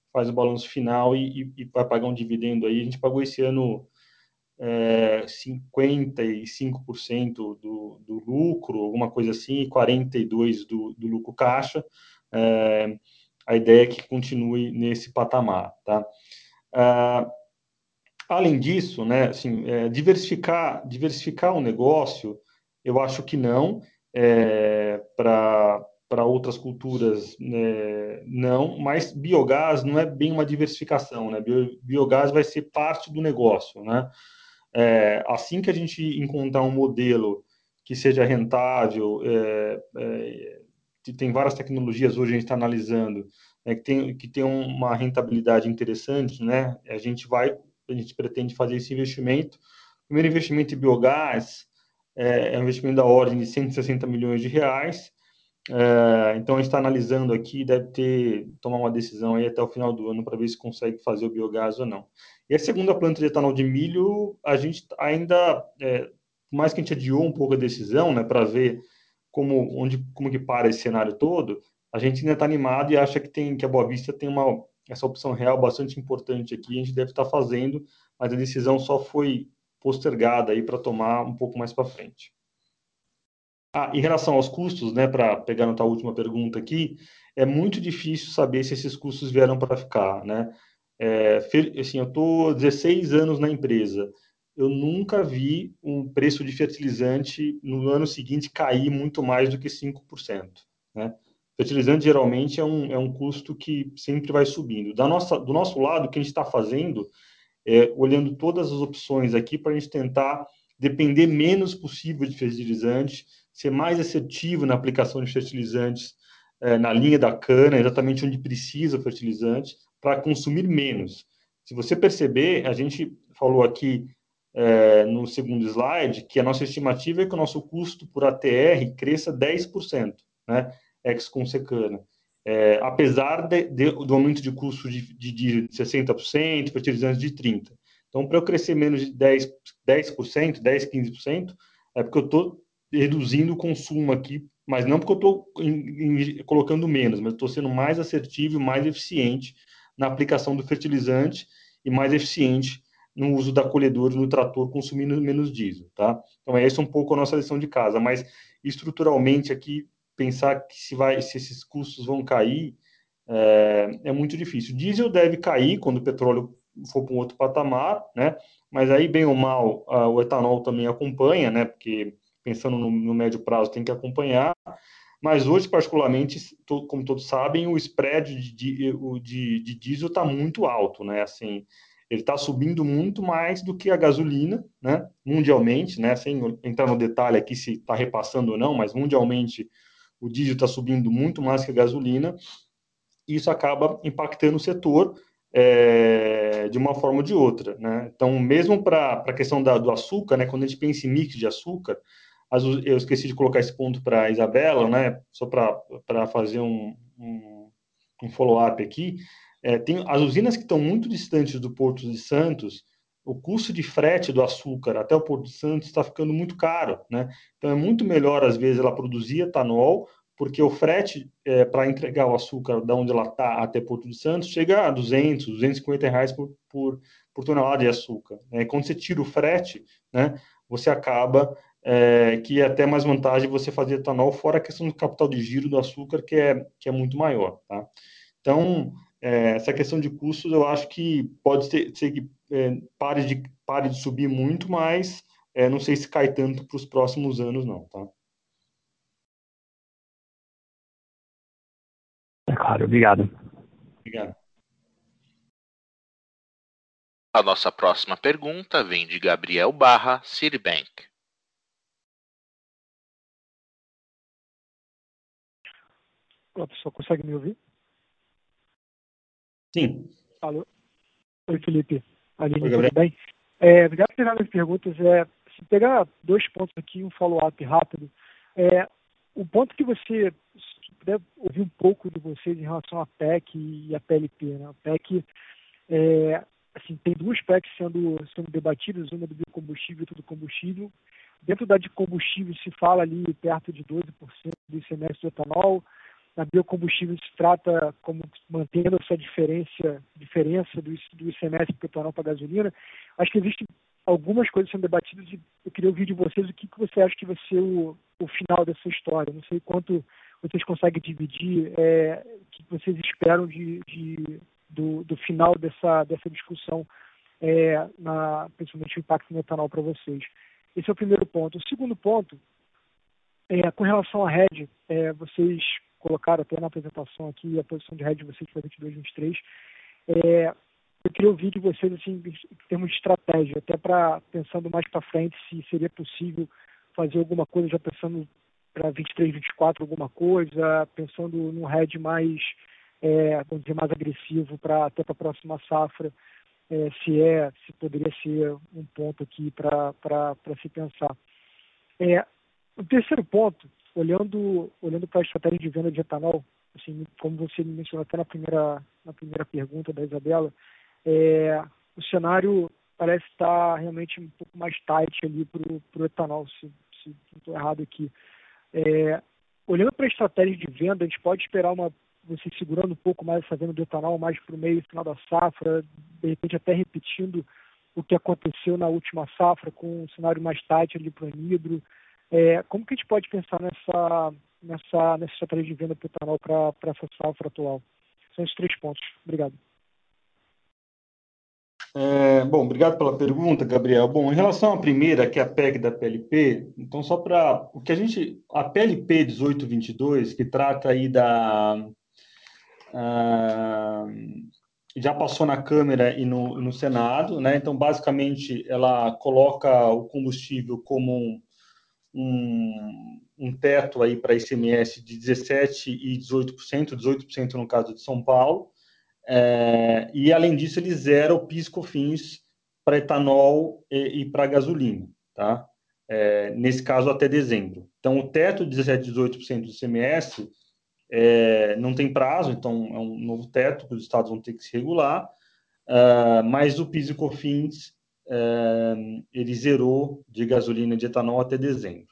faz o balanço final e, e, e vai pagar um dividendo aí. A gente pagou esse ano é, cinquenta e cinco por cento do, do lucro, alguma coisa assim, e quarenta e dois por cento do, do lucro caixa. É, a ideia é que continue nesse patamar, tá? Ah, além disso, né, assim, é, diversificar, diversificar o negócio, eu acho que não, é, para para outras culturas, né, não, mas biogás não é bem uma diversificação, né? Bio, biogás vai ser parte do negócio, né? É, assim que a gente encontrar um modelo que seja rentável, é, é, que tem várias tecnologias hoje a gente está analisando, né, que tem que tem uma rentabilidade interessante, né? A gente vai, a gente pretende fazer esse investimento. O primeiro investimento em biogás é, é um investimento da ordem de cento e sessenta milhões de reais. É, então a gente está analisando aqui, deve ter tomar uma decisão aí até o final do ano para ver se consegue fazer o biogás ou não. E a segunda planta de etanol de milho, a gente ainda, é, por mais que a gente adiou um pouco a decisão, né, para ver como onde como que para esse cenário todo, a gente ainda está animado e acha que tem que a Boa Vista tem uma essa opção real bastante importante aqui, a gente deve estar tá fazendo, mas a decisão só foi postergada aí para tomar um pouco mais para frente. Ah, em relação aos custos, né, para pegar na tua última pergunta aqui, é muito difícil saber se esses custos vieram para ficar, né? É, assim, eu estou dezesseis anos na empresa, eu nunca vi um preço de fertilizante no ano seguinte cair muito mais do que cinco por cento, né? Fertilizante geralmente é um, é um custo que sempre vai subindo. Da nossa, do nosso lado, o que a gente está fazendo é olhando todas as opções aqui para a gente tentar depender menos possível de fertilizante, ser mais assertivo na aplicação de fertilizantes é, na linha da cana, exatamente onde precisa fertilizante, para consumir menos. Se você perceber, a gente falou aqui é, no segundo slide que a nossa estimativa é que o nosso custo por A T R cresça dez por cento, né, ex-consecana. É, apesar de, de, do aumento de custo de, de, de sessenta por cento, fertilizantes de trinta por cento. Então, para eu crescer menos de dez, dez por cento, dez, quinze por cento, é porque eu estou reduzindo o consumo aqui, mas não porque eu estou colocando menos, mas estou sendo mais assertivo e mais eficiente na aplicação do fertilizante e mais eficiente no uso da colhedora no trator, consumindo menos diesel, tá? Então, é essa um pouco a nossa lição de casa, mas estruturalmente aqui, pensar que se, vai, se esses custos vão cair é, é muito difícil. O diesel deve cair quando o petróleo for para um outro patamar, né? Mas aí, bem ou mal, a, o etanol também acompanha, né? Porque pensando no, no médio prazo tem que acompanhar. Mas hoje, particularmente, to, como todos sabem, o spread de, de, de, de diesel está muito alto, né? Assim, ele está subindo muito mais do que a gasolina, né? Mundialmente, né? Sem entrar no detalhe aqui se está repassando ou não, mas mundialmente o diesel está subindo muito mais que a gasolina, e isso acaba impactando o setor é, de uma forma ou de outra, né? Então, mesmo para a questão da, do açúcar, né? Quando a gente pensa em mix de açúcar, as, eu esqueci de colocar esse ponto para a Isabela, né? Só para fazer um, um, um follow-up aqui. É, tem as usinas que estão muito distantes do Porto de Santos, o custo de frete do açúcar até o Porto de Santos está ficando muito caro, né? Então é muito melhor, às vezes, ela produzir etanol, porque o frete é, para entregar o açúcar da onde ela está até Porto de Santos chega a duzentos, duzentos e cinquenta reais por, por, por tonelada de açúcar. É, quando você tira o frete, né, você acaba é, que é até mais vantagem você fazer etanol, fora a questão do capital de giro do açúcar, que é, que é muito maior, tá? Então, é, essa questão de custos, eu acho que pode ser, ser que é, pare, de, pare de subir muito, mas é, não sei se cai tanto para os próximos anos, não, tá? É claro, obrigado. Obrigado. A nossa próxima pergunta vem de Gabriel Barra, Citibank. Olá, pessoal, consegue me ouvir? Sim. Alô? Oi, Felipe. Aline, Oi, tudo Gabriel. bem? É, obrigado por pegar minhas perguntas. É, se pegar dois pontos aqui, um follow-up rápido. É, o ponto que você, se puder ouvir um pouco de vocês em relação à P E C e à P L P, né? A P E C, é, assim, tem duas P E Cs sendo, sendo debatidas, uma do biocombustível e outra do combustível. Dentro da de combustível se fala ali perto de doze por cento do I C M S do etanol. na biocombustível se trata como mantendo essa diferença, diferença do, do I C M S para o etanol para a gasolina. Acho que existem algumas coisas sendo debatidas e eu queria ouvir de vocês o que, que você acha que vai ser o, o final dessa história. Não sei quanto vocês conseguem dividir, é, o que vocês esperam de, de, do, do final dessa, dessa discussão, é, na, principalmente o impacto no etanol para vocês. Esse é o primeiro ponto. O segundo ponto, é, com relação à Red, é, vocês colocaram até na apresentação aqui a posição de Red de vocês para vinte e dois, vinte e três. É, eu queria ouvir de vocês, assim, em termos de estratégia, até para pensando mais para frente, se seria possível fazer alguma coisa, já pensando para vinte e três, vinte e quatro, alguma coisa, pensando num Red mais, é, vamos dizer, mais agressivo para até para a próxima safra, é, se é, se poderia ser um ponto aqui para se pensar. É, o terceiro ponto, olhando, olhando para a estratégia de venda de etanol, assim, como você mencionou até na primeira, na primeira pergunta da Isabela, é, o cenário parece estar realmente um pouco mais tight ali para o etanol, se, se não estou errado aqui. É, olhando para a estratégia de venda, a gente pode esperar uma, você segurando um pouco mais essa venda do etanol mais para o meio final da safra, de repente até repetindo o que aconteceu na última safra, com um cenário mais tight ali para o anidro. É, como que a gente pode pensar nessa, nessa, nessa estratégia de venda para o etanol para essa safra atual? São esses três pontos. Obrigado. É, bom, obrigado pela pergunta, Gabriel. Bom, em relação à primeira, que é a P E C da P L P, então só para o que a gente, a P L P dezoito vinte e dois, que trata aí da, a, já passou na Câmara e no, no Senado, né? Então basicamente ela coloca o combustível como um, um, um teto aí para I C M S de dezessete e dezoito por cento, dezoito por cento no caso de São Paulo. É, e, além disso, ele zera o PIS e COFINS para etanol e, e para gasolina, tá? É, nesse caso, até dezembro. Então, o teto de dezessete, dezoito por cento do I C M S é, não tem prazo, então é um novo teto que os estados vão ter que se regular, uh, mas o PIS e COFINS uh, ele zerou de gasolina e de etanol até dezembro.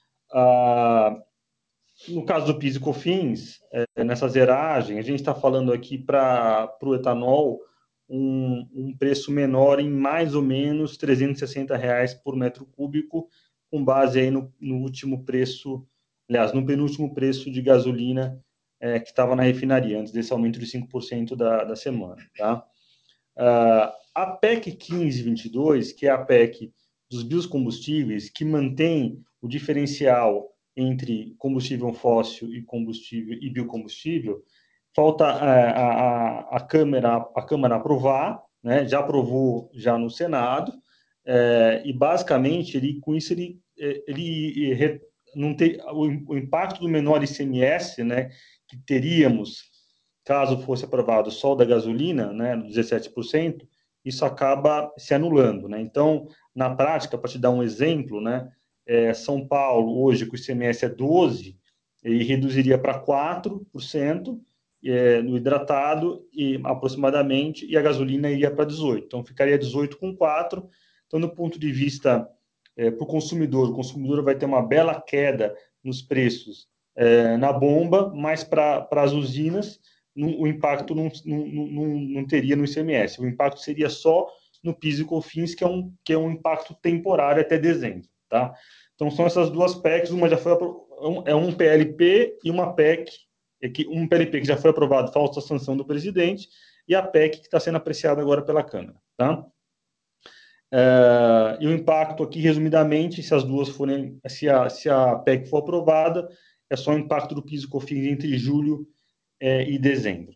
Uh, No caso do PIS e COFINS, é, nessa zeragem, a gente está falando aqui para o etanol um, um preço menor em mais ou menos trezentos e sessenta reais por metro cúbico, com base aí no, no último preço, aliás, no penúltimo preço de gasolina é, que estava na refinaria, antes desse aumento de cinco por cento da, da semana. Tá? Uh, a P E C quinze vinte e dois, que é a P E C dos biocombustíveis, que mantém o diferencial entre combustível fóssil e combustível e biocombustível, falta a, a, a Câmara a Câmara aprovar, né? Já aprovou já no Senado, é, e basicamente ele com isso ele ele, ele não tem o, o impacto do menor I C M S, né? Que teríamos caso fosse aprovado só o da gasolina, né? dezessete por cento, isso acaba se anulando, né? Então, na prática, para te dar um exemplo, né? É, São Paulo, hoje, com o I C M S é doze por cento, ele reduziria para quatro por cento é, no hidratado, e, aproximadamente, e a gasolina iria para dezoito por cento. Então, ficaria dezoito com quatro por cento. Então, do ponto de vista é, para o consumidor, o consumidor vai ter uma bela queda nos preços é, na bomba, mas para as usinas, no, o impacto não, não, não, não teria no I C M S. O impacto seria só no PIS e COFINS, que é um, que é um impacto temporário até dezembro. Tá? Então, são essas duas P E Cs, uma já foi é um P L P e uma P E C, é que um P L P que já foi aprovado, falta a sanção do presidente, e a P E C que está sendo apreciada agora pela Câmara. Tá? É, e o impacto aqui, resumidamente, se as duas forem, se a, se a P E C for aprovada, é só o impacto do PIS e COFINS entre julho é, e dezembro.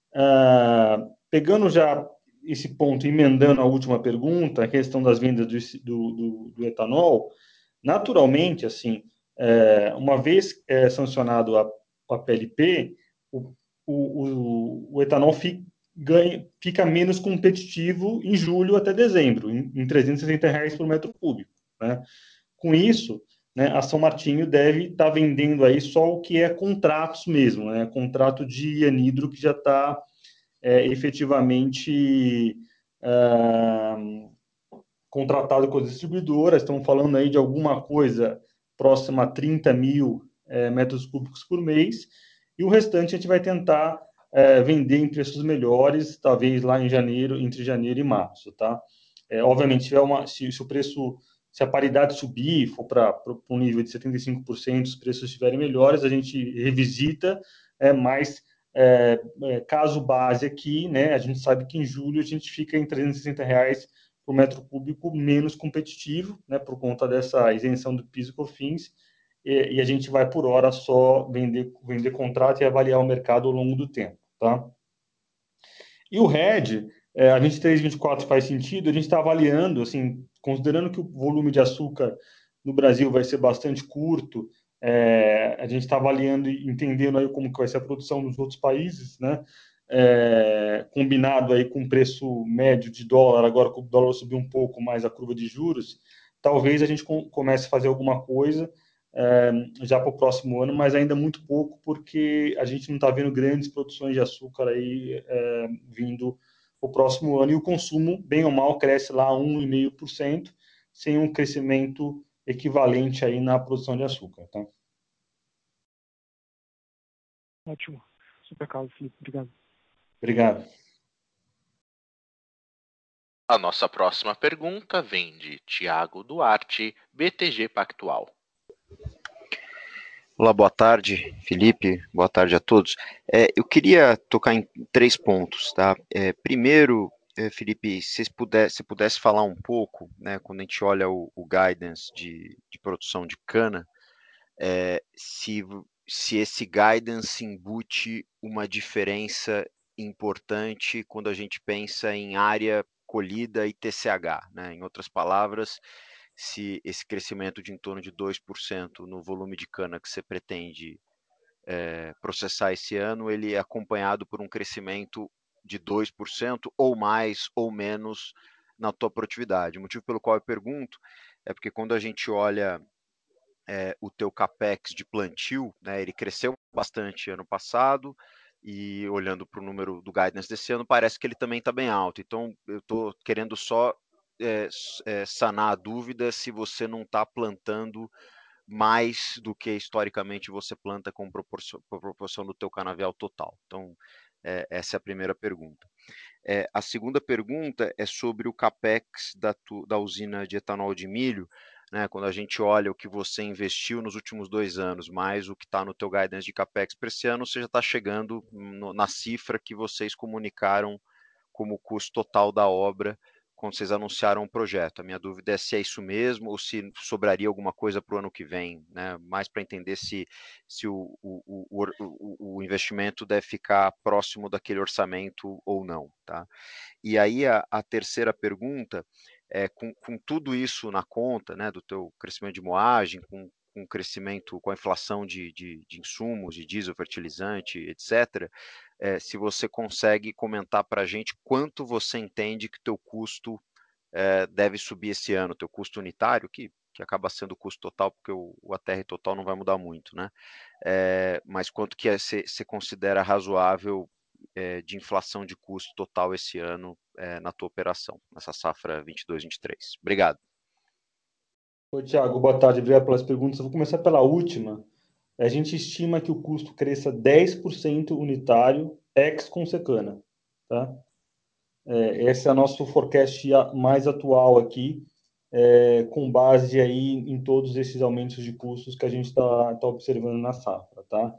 É, pegando já esse ponto, emendando a última pergunta, a questão das vendas do, do, do, do etanol, naturalmente, assim, é, uma vez é, sancionado a, a P L P, o, o, o etanol fi, ganha, fica menos competitivo em julho até dezembro, em, em trezentos e sessenta reais por metro cúbico. Né? Com isso, né, a São Martinho deve estar tá vendendo aí só o que é contratos mesmo, né? Contrato de anidro que já está é, efetivamente é, contratado com as distribuidoras. Estamos falando aí de alguma coisa próxima a trinta mil é, metros cúbicos por mês, e o restante a gente vai tentar é, vender em preços melhores, talvez lá em janeiro, entre janeiro e março, tá? É, obviamente, se, tiver uma, se, se o preço, se a paridade subir, for para um nível de setenta e cinco por cento, os preços estiverem melhores, a gente revisita, é, mas é, é, caso base aqui, né, a gente sabe que em julho a gente fica em trezentos e sessenta reais por metro cúbico menos competitivo, né, por conta dessa isenção do PIS e COFINS, e, e a gente vai por hora só vender, vender contrato e avaliar o mercado ao longo do tempo, tá? E o hedge, é, a vinte e três, vinte e quatro faz sentido, a gente está avaliando, assim, considerando que o volume de açúcar no Brasil vai ser bastante curto, é, a gente está avaliando e entendendo aí como que vai ser a produção nos outros países, né? É, combinado aí com o preço médio de dólar, agora que o dólar subiu um pouco mais a curva de juros, talvez a gente com, comece a fazer alguma coisa é, já para o próximo ano, mas ainda muito pouco, porque a gente não está vendo grandes produções de açúcar aí é, vindo o próximo ano, e o consumo, bem ou mal, cresce lá um vírgula cinco por cento, sem um crescimento equivalente aí na produção de açúcar. Tá? Ótimo. Super claro, Felipe. Obrigado. Obrigado. A nossa próxima pergunta vem de Tiago Duarte, B T G Pactual. Olá, boa tarde, Felipe, boa tarde a todos. É, eu queria tocar em três pontos, tá? É, primeiro, é, Felipe, se pudesse, se pudesse falar um pouco, né, quando a gente olha o, o guidance de, de produção de cana, é, se, se esse guidance embute uma diferença importante quando a gente pensa em área colhida e T C H, né? Em outras palavras, se esse crescimento de em torno de dois por cento no volume de cana que você pretende é, processar esse ano, ele é acompanhado por um crescimento de dois por cento ou mais ou menos na tua produtividade. O motivo pelo qual eu pergunto é porque quando a gente olha é, o teu capex de plantio, né, ele cresceu bastante ano passado, e olhando para o número do guidance desse ano, parece que ele também está bem alto. Então, eu estou querendo só é, é, sanar a dúvida se você não está plantando mais do que historicamente você planta com proporção, proporção do teu canavial total. Então, é, essa é a primeira pergunta. É, a segunda pergunta é sobre o capex da, tu, da usina de etanol de milho, né, quando a gente olha o que você investiu nos últimos dois anos, mais o que está no teu guidance de capex para esse ano, você já está chegando no, na cifra que vocês comunicaram como custo total da obra quando vocês anunciaram o projeto. A minha dúvida é se é isso mesmo ou se sobraria alguma coisa para o ano que vem, né? Mais para entender se, se o, o, o, o, o investimento deve ficar próximo daquele orçamento ou não. Tá? E aí a, a terceira pergunta é, com, com tudo isso na conta, né, do teu crescimento de moagem, com com crescimento, com a inflação de, de, de insumos, de diesel, fertilizante, etcétera, é, se você consegue comentar para a gente quanto você entende que o teu custo é, deve subir esse ano, teu custo unitário, que, que acaba sendo o custo total, porque o, o A T R total não vai mudar muito, né? É, mas quanto que você é, considera razoável é, de inflação de custo total esse ano é, na tua operação, nessa safra vinte e dois, vinte e três? Obrigado. Oi, Tiago, boa tarde. Obrigado pelas perguntas. Eu vou começar pela última. A gente estima que o custo cresça dez por cento unitário ex-Consecana. Tá? É, esse é o nosso forecast mais atual aqui, é, com base aí em todos esses aumentos de custos que a gente está tá observando na safra. Tá?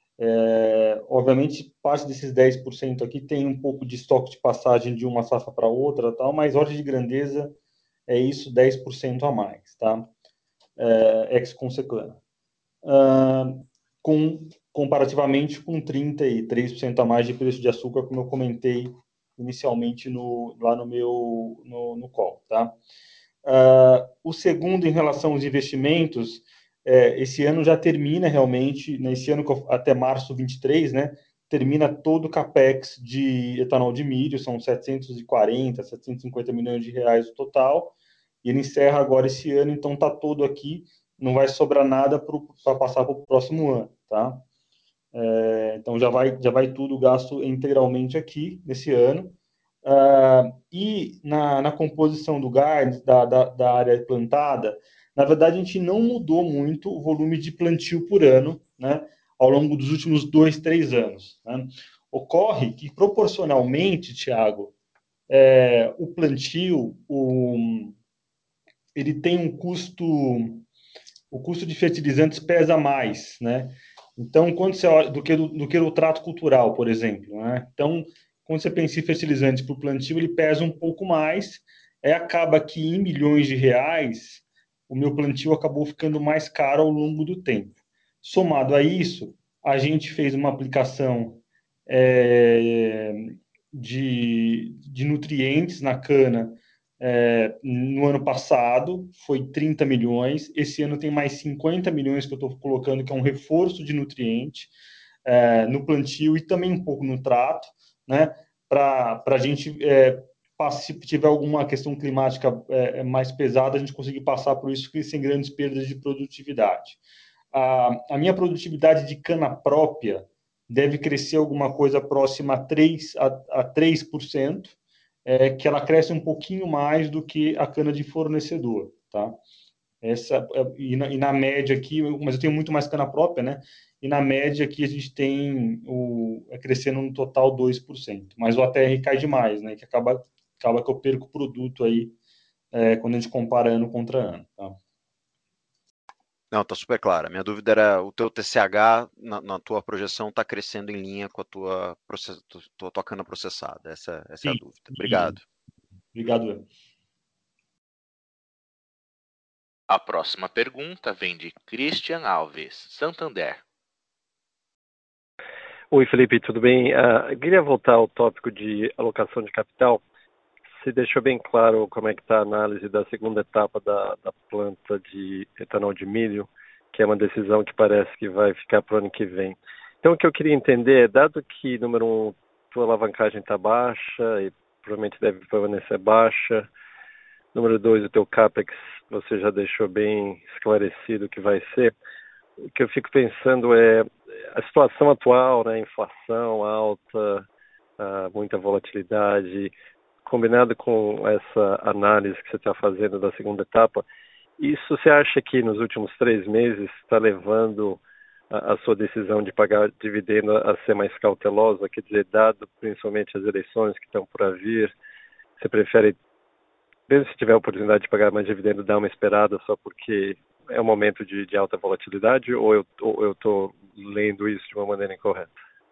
É, obviamente, parte desses dez por cento aqui tem um pouco de estoque de passagem de uma safra para outra, tal, mas ordem de grandeza é isso, dez por cento a mais, tá? É, ex-Consecana. Uh, com, comparativamente com trinta e três por cento a mais de preço de açúcar, como eu comentei inicialmente no, lá no meu no, no call. Tá? Uh, o segundo, em relação aos investimentos, é, esse ano já termina realmente, nesse ano até março vinte e três, né, termina todo o capex de etanol de milho, são setecentos e quarenta, setecentos e cinquenta milhões de reais no total, e ele encerra agora esse ano, então está todo aqui, não vai sobrar nada para passar para o próximo ano, tá? É, então já vai, já vai tudo gasto integralmente aqui nesse ano. Uh, e na, na composição do gás, da, da, da área plantada, na verdade a gente não mudou muito o volume de plantio por ano, né? ao longo dos últimos dois, três anos. Né? Ocorre que, proporcionalmente, Tiago, é, o plantio, o, ele tem um custo, o custo de fertilizantes pesa mais, né? Então, quando você olha, do que, do, do que o trato cultural, por exemplo, né? Então, quando você pensa em fertilizantes para o plantio, ele pesa um pouco mais, é, acaba que em milhões de reais, o meu plantio acabou ficando mais caro ao longo do tempo. Somado a isso, a gente fez uma aplicação é, de, de nutrientes na cana é, no ano passado, foi trinta milhões, esse ano tem mais cinquenta milhões que eu estou colocando, que é um reforço de nutriente é, no plantio e também um pouco no trato, né, para a gente, é, se tiver alguma questão climática é, mais pesada, a gente conseguir passar por isso sem grandes perdas de produtividade. A, a minha produtividade de cana própria deve crescer alguma coisa próxima a três por cento, a, a três por cento, é, que ela cresce um pouquinho mais do que a cana de fornecedor, tá? Essa, e, na, e na média aqui, mas eu tenho muito mais cana própria, né? E na média aqui a gente tem o, é crescendo no total dois por cento, mas o A T R cai demais, né? Que acaba, acaba que eu perco o produto aí é, quando a gente compara ano contra ano, tá? Não, tá super claro. Minha dúvida era o teu T C H na, na tua projeção está crescendo em linha com a tua, process, tua, tua cana processada. Essa, essa Sim, é a dúvida. Obrigado. Obrigado. A próxima pergunta vem de Christian Alves, Santander. Oi, Felipe, tudo bem? Uh, eu queria voltar ao tópico de alocação de capital. Você deixou bem claro como é que está a análise da segunda etapa da, da planta de etanol de milho, que é uma decisão que parece que vai ficar para o ano que vem. Então, o que eu queria entender é, dado que, número um, tua alavancagem está baixa e provavelmente deve permanecer baixa, número dois, o teu CAPEX você já deixou bem esclarecido o que vai ser, o que eu fico pensando é a situação atual, né, inflação alta, uh, muita volatilidade, combinado com essa análise que você está fazendo da segunda etapa, isso você acha que nos últimos três meses está levando a, a sua decisão de pagar dividendo a ser mais cautelosa? Quer dizer, dado principalmente as eleições que estão por vir, você prefere, mesmo se tiver a oportunidade de pagar mais dividendo, dar uma esperada só porque é um momento de, de alta volatilidade, ou eu estou lendo isso de uma maneira incorreta?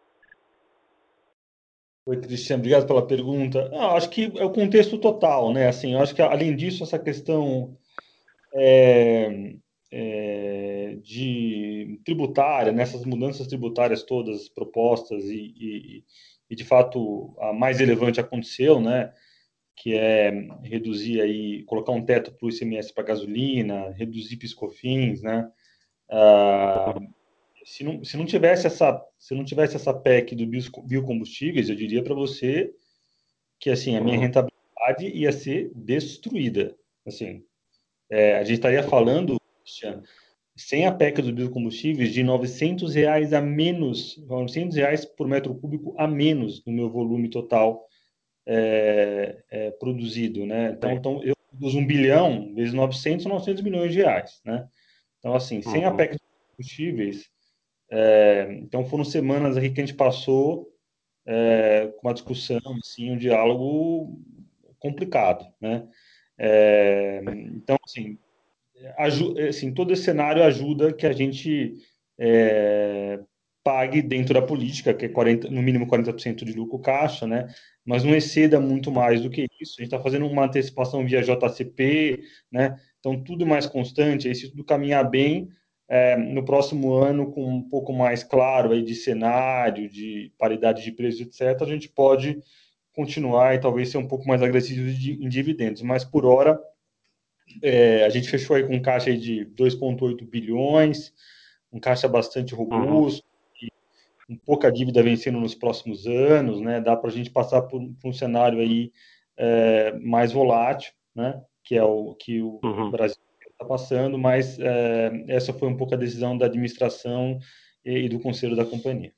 Oi, Cristiano, obrigado pela pergunta. Ah, acho que é o contexto total, né? Assim, eu acho que além disso, essa questão é, é, de tributária, nessas mudanças tributárias todas propostas e, e, e, de fato a mais relevante aconteceu, né? Que é reduzir aí, colocar um teto para o I C M S para gasolina, reduzir piscofins, né? Ah, se não, se não tivesse essa, se não tivesse essa P E C do biocombustíveis, eu diria para você que assim a minha rentabilidade ia ser destruída. Assim, é, a gente estaria falando, Cristiano, sem a P E C dos biocombustíveis, de novecentos reais a menos, novecentos reais por metro cúbico a menos no meu volume total é, é, produzido, né? Então, então eu produzo um bilhão vezes novecentos, são novecentos milhões de reais, né? Então, assim, sem a P E C dos combustíveis, é, então foram semanas aqui que a gente passou é, com uma discussão, assim, um diálogo complicado, né? É, então, assim, assim, todo esse cenário ajuda que a gente é, pague dentro da política, que é quarenta, no mínimo quarenta por cento de lucro caixa, né? Mas não exceda muito mais do que isso. A gente está fazendo uma antecipação via J C P, né? Então, tudo mais constante, aí, se tudo caminhar bem, é, no próximo ano, com um pouco mais claro aí de cenário, de paridade de preço, etcétera, a gente pode continuar e talvez ser um pouco mais agressivo em dividendos. Mas, por hora, é, a gente fechou aí com um caixa aí de dois vírgula oito bilhões, um caixa bastante robusto, uhum. um pouca dívida vencendo nos próximos anos, né? Dá para a gente passar por, por um cenário aí é, mais volátil, né? Que é o que o uhum. Brasil está passando, mas é, essa foi um pouco a decisão da administração e, e do conselho da companhia.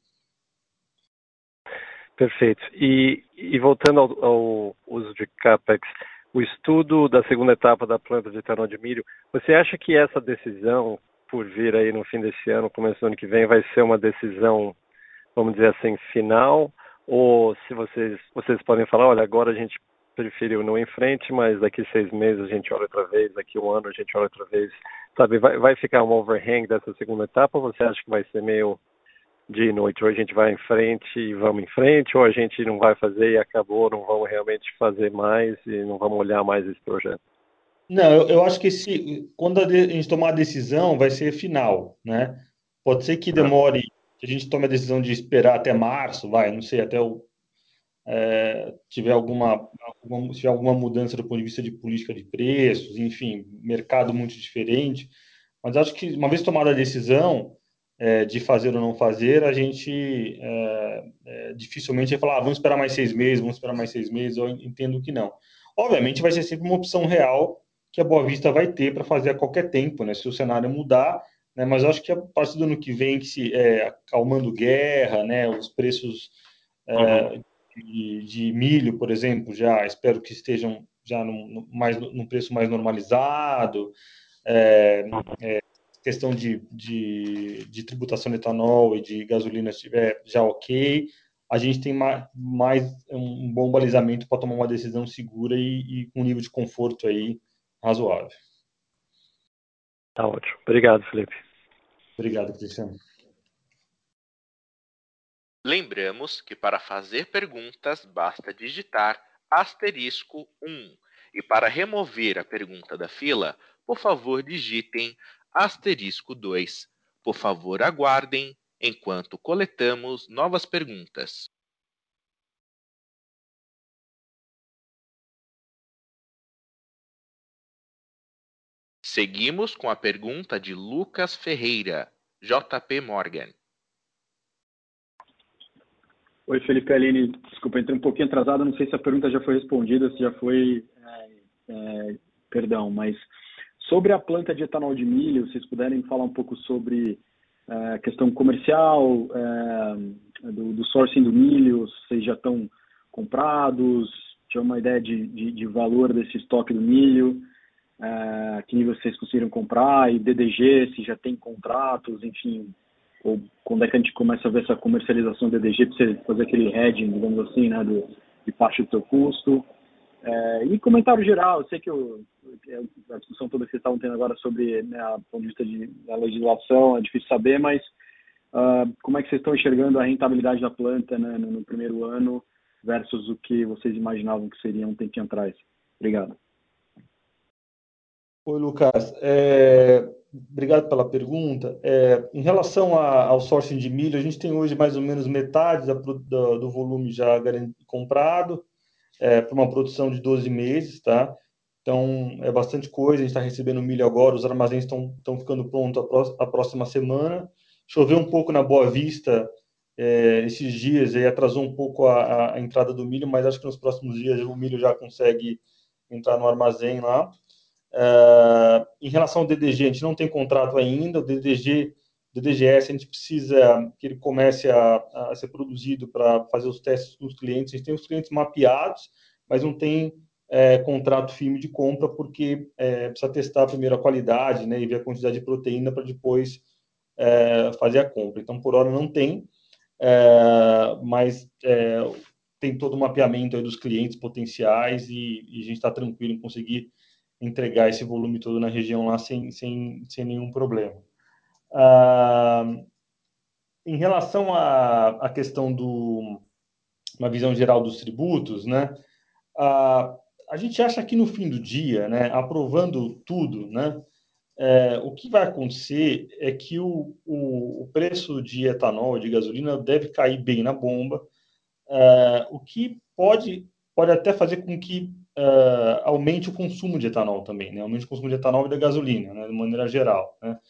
Perfeito. E, e voltando ao, ao uso de CAPEX, o estudo da segunda etapa da planta de etanol de milho, você acha que essa decisão por vir aí no fim desse ano, começo do ano que vem, vai ser uma decisão, vamos dizer assim, final? Ou se vocês, vocês podem falar, olha, agora a gente preferiu não ir em frente, mas daqui seis meses a gente olha outra vez, daqui um ano a gente olha outra vez, sabe? Vai, vai ficar um overhang dessa segunda etapa, ou você acha que vai ser meio dia e noite, ou a gente vai em frente e vamos em frente, ou a gente não vai fazer e acabou, não vamos realmente fazer mais e não vamos olhar mais esse projeto? Não, eu, eu acho que esse, quando a, de- a gente tomar a decisão, vai ser final, né? Pode ser que Ah, demore, que a gente tome a decisão de esperar até março, vai, não sei, até o, é, tiver alguma, alguma, se tiver alguma mudança do ponto de vista de política de preços, enfim, mercado muito diferente. Mas acho que uma vez tomada a decisão, é, de fazer ou não fazer, a gente é, é, dificilmente vai falar, ah, vamos esperar mais seis meses, vamos esperar mais seis meses, eu entendo que não. Obviamente vai ser sempre uma opção real que a Boa Vista vai ter para fazer a qualquer tempo, né, se o cenário mudar, né, mas eu acho que a partir do ano que vem, que se é, acalmando guerra, né, os preços uhum. é, de, de milho, por exemplo, já espero que estejam já num, mais, num preço mais normalizado, é, é, questão de, de, de tributação de etanol e de gasolina estiver já ok, a gente tem mais, mais um bom balizamento para tomar uma decisão segura e, e com um nível de conforto aí razoável. Tá ótimo. Obrigado, Felipe. Obrigado, Cristiano. Lembramos que para fazer perguntas basta digitar asterisco um e para remover a pergunta da fila, por favor digitem asterisco dois. Por favor aguardem enquanto coletamos novas perguntas. Seguimos com a pergunta de Lucas Ferreira, J P Morgan. Oi, Felipe, Aline, desculpa, entrei um pouquinho atrasado, não sei se a pergunta já foi respondida, se já foi, é, é, perdão, mas sobre a planta de etanol de milho, vocês puderem falar um pouco sobre a é, questão comercial, é, do, do sourcing do milho, vocês já estão comprados, tinha uma ideia de, de, de valor desse estoque do milho, é, que nível vocês conseguiram comprar, e D D G, se já tem contratos, enfim, ou quando é que a gente começa a ver essa comercialização do D D G para você fazer aquele hedging, digamos assim, né, do, de parte do seu custo. É, e comentário geral, eu sei que o, a discussão toda que vocês estavam tendo agora sobre, né, a ponto de vista de, da legislação, é difícil saber, mas uh, como é que vocês estão enxergando a rentabilidade da planta, né, no, no primeiro ano versus o que vocês imaginavam que seria um tempinho atrás? Obrigado. Oi, Lucas. É, obrigado pela pergunta. É, em relação a, ao sourcing de milho, a gente tem hoje mais ou menos metade da, do, do volume já comprado, é, para uma produção de doze meses, tá? Então, é bastante coisa, a gente está recebendo milho agora, os armazéns estão estão ficando prontos a, pró a próxima semana. Choveu um pouco na Boa Vista é, esses dias, e atrasou um pouco a, a entrada do milho, mas acho que nos próximos dias o milho já consegue entrar no armazém lá. Uh, em relação ao D D G, a gente não tem contrato ainda. O D D G, D D G S, a gente precisa que ele comece a, a ser produzido para fazer os testes com os clientes. A gente tem os clientes mapeados, mas não tem é, contrato firme de compra, porque é, precisa testar primeiro a qualidade, né, e ver a quantidade de proteína para depois é, fazer a compra. Então, por hora não tem, é, mas é, tem todo o mapeamento aí dos clientes potenciais e, e a gente está tranquilo em conseguir entregar esse volume todo na região lá sem, sem, sem nenhum problema. Ah, em relação à, à questão do uma visão geral dos tributos, né? Ah, a gente acha que no fim do dia, né, aprovando tudo, né, é, o que vai acontecer é que o, o, o preço de etanol, de gasolina, deve cair bem na bomba, é, o que pode, pode até fazer com que uh, aumente o consumo de etanol também, né? Aumente o consumo de etanol e da gasolina, né? De maneira geral, né?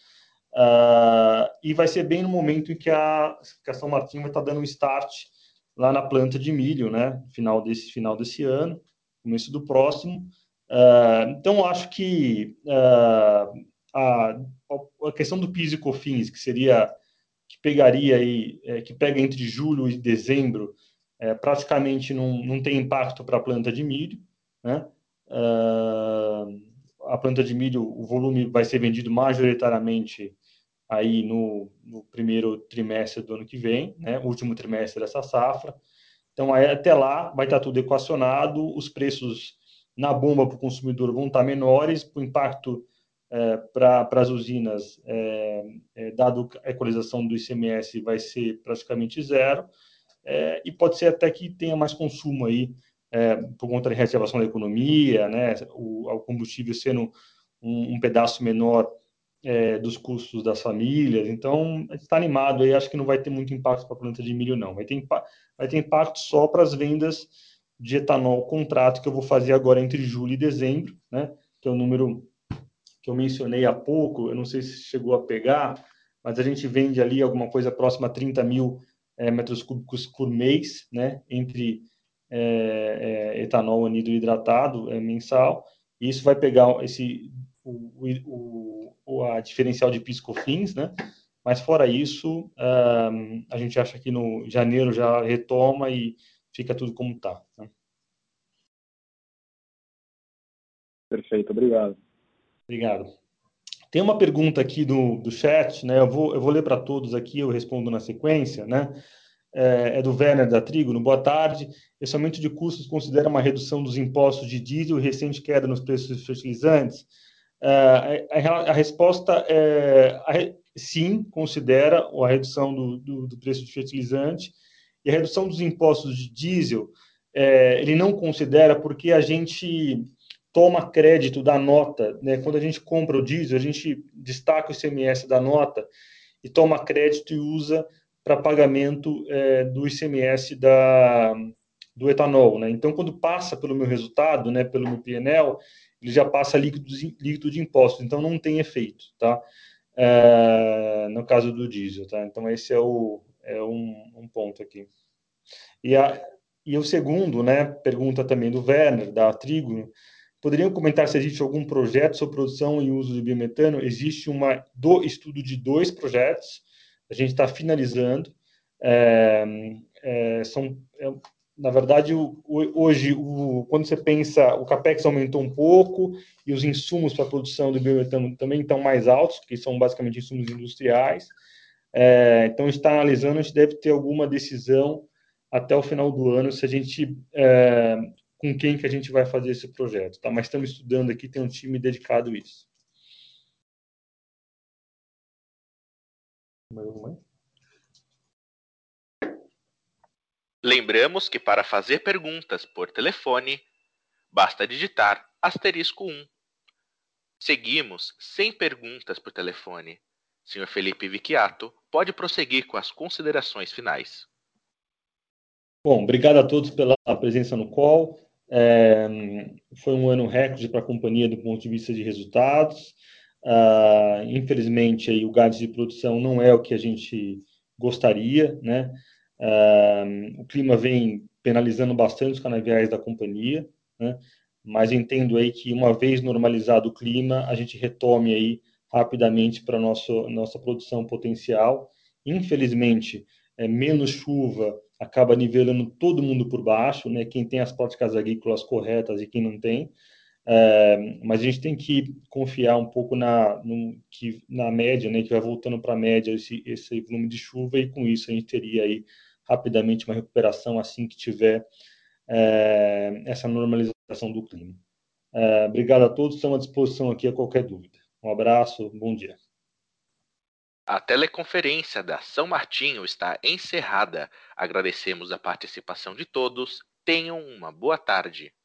Uh, e vai ser bem no momento em que a, que a São Martinho vai estar dando um start lá na planta de milho, né? Final desse, final desse ano, começo do próximo. Uh, então, acho que uh, a, a questão do PIS e COFINS, que seria, que pegaria aí, é, que pega entre julho e dezembro, é, praticamente não, não tem impacto para a planta de milho, né? Uh, a planta de milho, o volume vai ser vendido majoritariamente aí no, no primeiro trimestre do ano que vem, né, último trimestre dessa safra. Então, aí, até lá, vai estar tudo equacionado, os preços na bomba para o consumidor vão estar menores, o impacto é, para as usinas, é, é, dado a equalização do I C M S, vai ser praticamente zero, é, e pode ser até que tenha mais consumo aí, é, por conta da reativação da economia, né, o, o combustível sendo um, um pedaço menor é, dos custos das famílias. Então, a gente está animado aí, acho que não vai ter muito impacto para a planta de milho, não. Vai ter, vai ter impacto só para as vendas de etanol contrato que eu vou fazer agora entre julho e dezembro, né, que é o número que eu mencionei há pouco, eu não sei se chegou a pegar, mas a gente vende ali alguma coisa próxima a trinta mil é, metros cúbicos por mês, né, entre é, é, etanol anido hidratado é, mensal, e isso vai pegar esse, o, o, o, a diferencial de PIS/COFINS, né, mas fora isso, um, a gente acha que no janeiro já retoma e fica tudo como está. Né? Perfeito, obrigado. Obrigado. Tem uma pergunta aqui do, do chat, né? Eu vou, eu vou ler para todos aqui, eu respondo na sequência, né? É, é do Werner da Trígono. Boa tarde. Esse aumento de custos considera uma redução dos impostos de diesel e recente queda nos preços dos fertilizantes? É, a, a resposta é a, sim, considera a redução do, do, do preço de fertilizante. E a redução dos impostos de diesel, é, ele não considera porque a gente toma crédito da nota, né? Quando a gente compra o diesel, a gente destaca o I C M S da nota e toma crédito e usa para pagamento é, do I C M S da, do etanol, né? Então, quando passa pelo meu resultado, né, pelo meu P e L, ele já passa líquido, líquido de impostos, então não tem efeito, tá? É, no caso do diesel, tá? Então, esse é, o, é um, um ponto aqui. E, a, e o segundo, né, pergunta também do Werner, da Trígono, poderiam comentar se existe algum projeto sobre produção e uso de biometano? Existe uma do estudo de dois projetos, a gente está finalizando. É, é, são, é, na verdade, o, o, hoje, o, quando você pensa, o capex aumentou um pouco e os insumos para a produção do biometano também estão mais altos, que são basicamente insumos industriais. É, então, a gente está analisando, a gente deve ter alguma decisão até o final do ano se a gente é, com quem que a gente vai fazer esse projeto, tá? Mas estamos estudando aqui, tem um time dedicado a isso. Lembramos que para fazer perguntas por telefone, basta digitar asterisco um. Seguimos sem perguntas por telefone. senhor Felipe Vicchiato, pode prosseguir com as considerações finais. Bom, obrigado a todos pela presença no call. É, foi um ano recorde para a companhia do ponto de vista de resultados. Ah, infelizmente, aí, o gás de produção não é o que a gente gostaria, né? Ah, o clima vem penalizando bastante os canaviais da companhia, né? Mas entendo aí que uma vez normalizado o clima, a gente retome aí rapidamente para nosso nossa produção potencial. Infelizmente, é, menos chuva acaba nivelando todo mundo por baixo, né? Quem tem as práticas agrícolas corretas e quem não tem. É, mas a gente tem que confiar um pouco na, no, que, na média, né? Que vai voltando para a média esse, esse volume de chuva e com isso a gente teria aí rapidamente uma recuperação assim que tiver é, essa normalização do clima. É, obrigado a todos, estamos à disposição aqui a qualquer dúvida. Um abraço, bom dia. A teleconferência da São Martinho está encerrada. Agradecemos a participação de todos. Tenham uma boa tarde.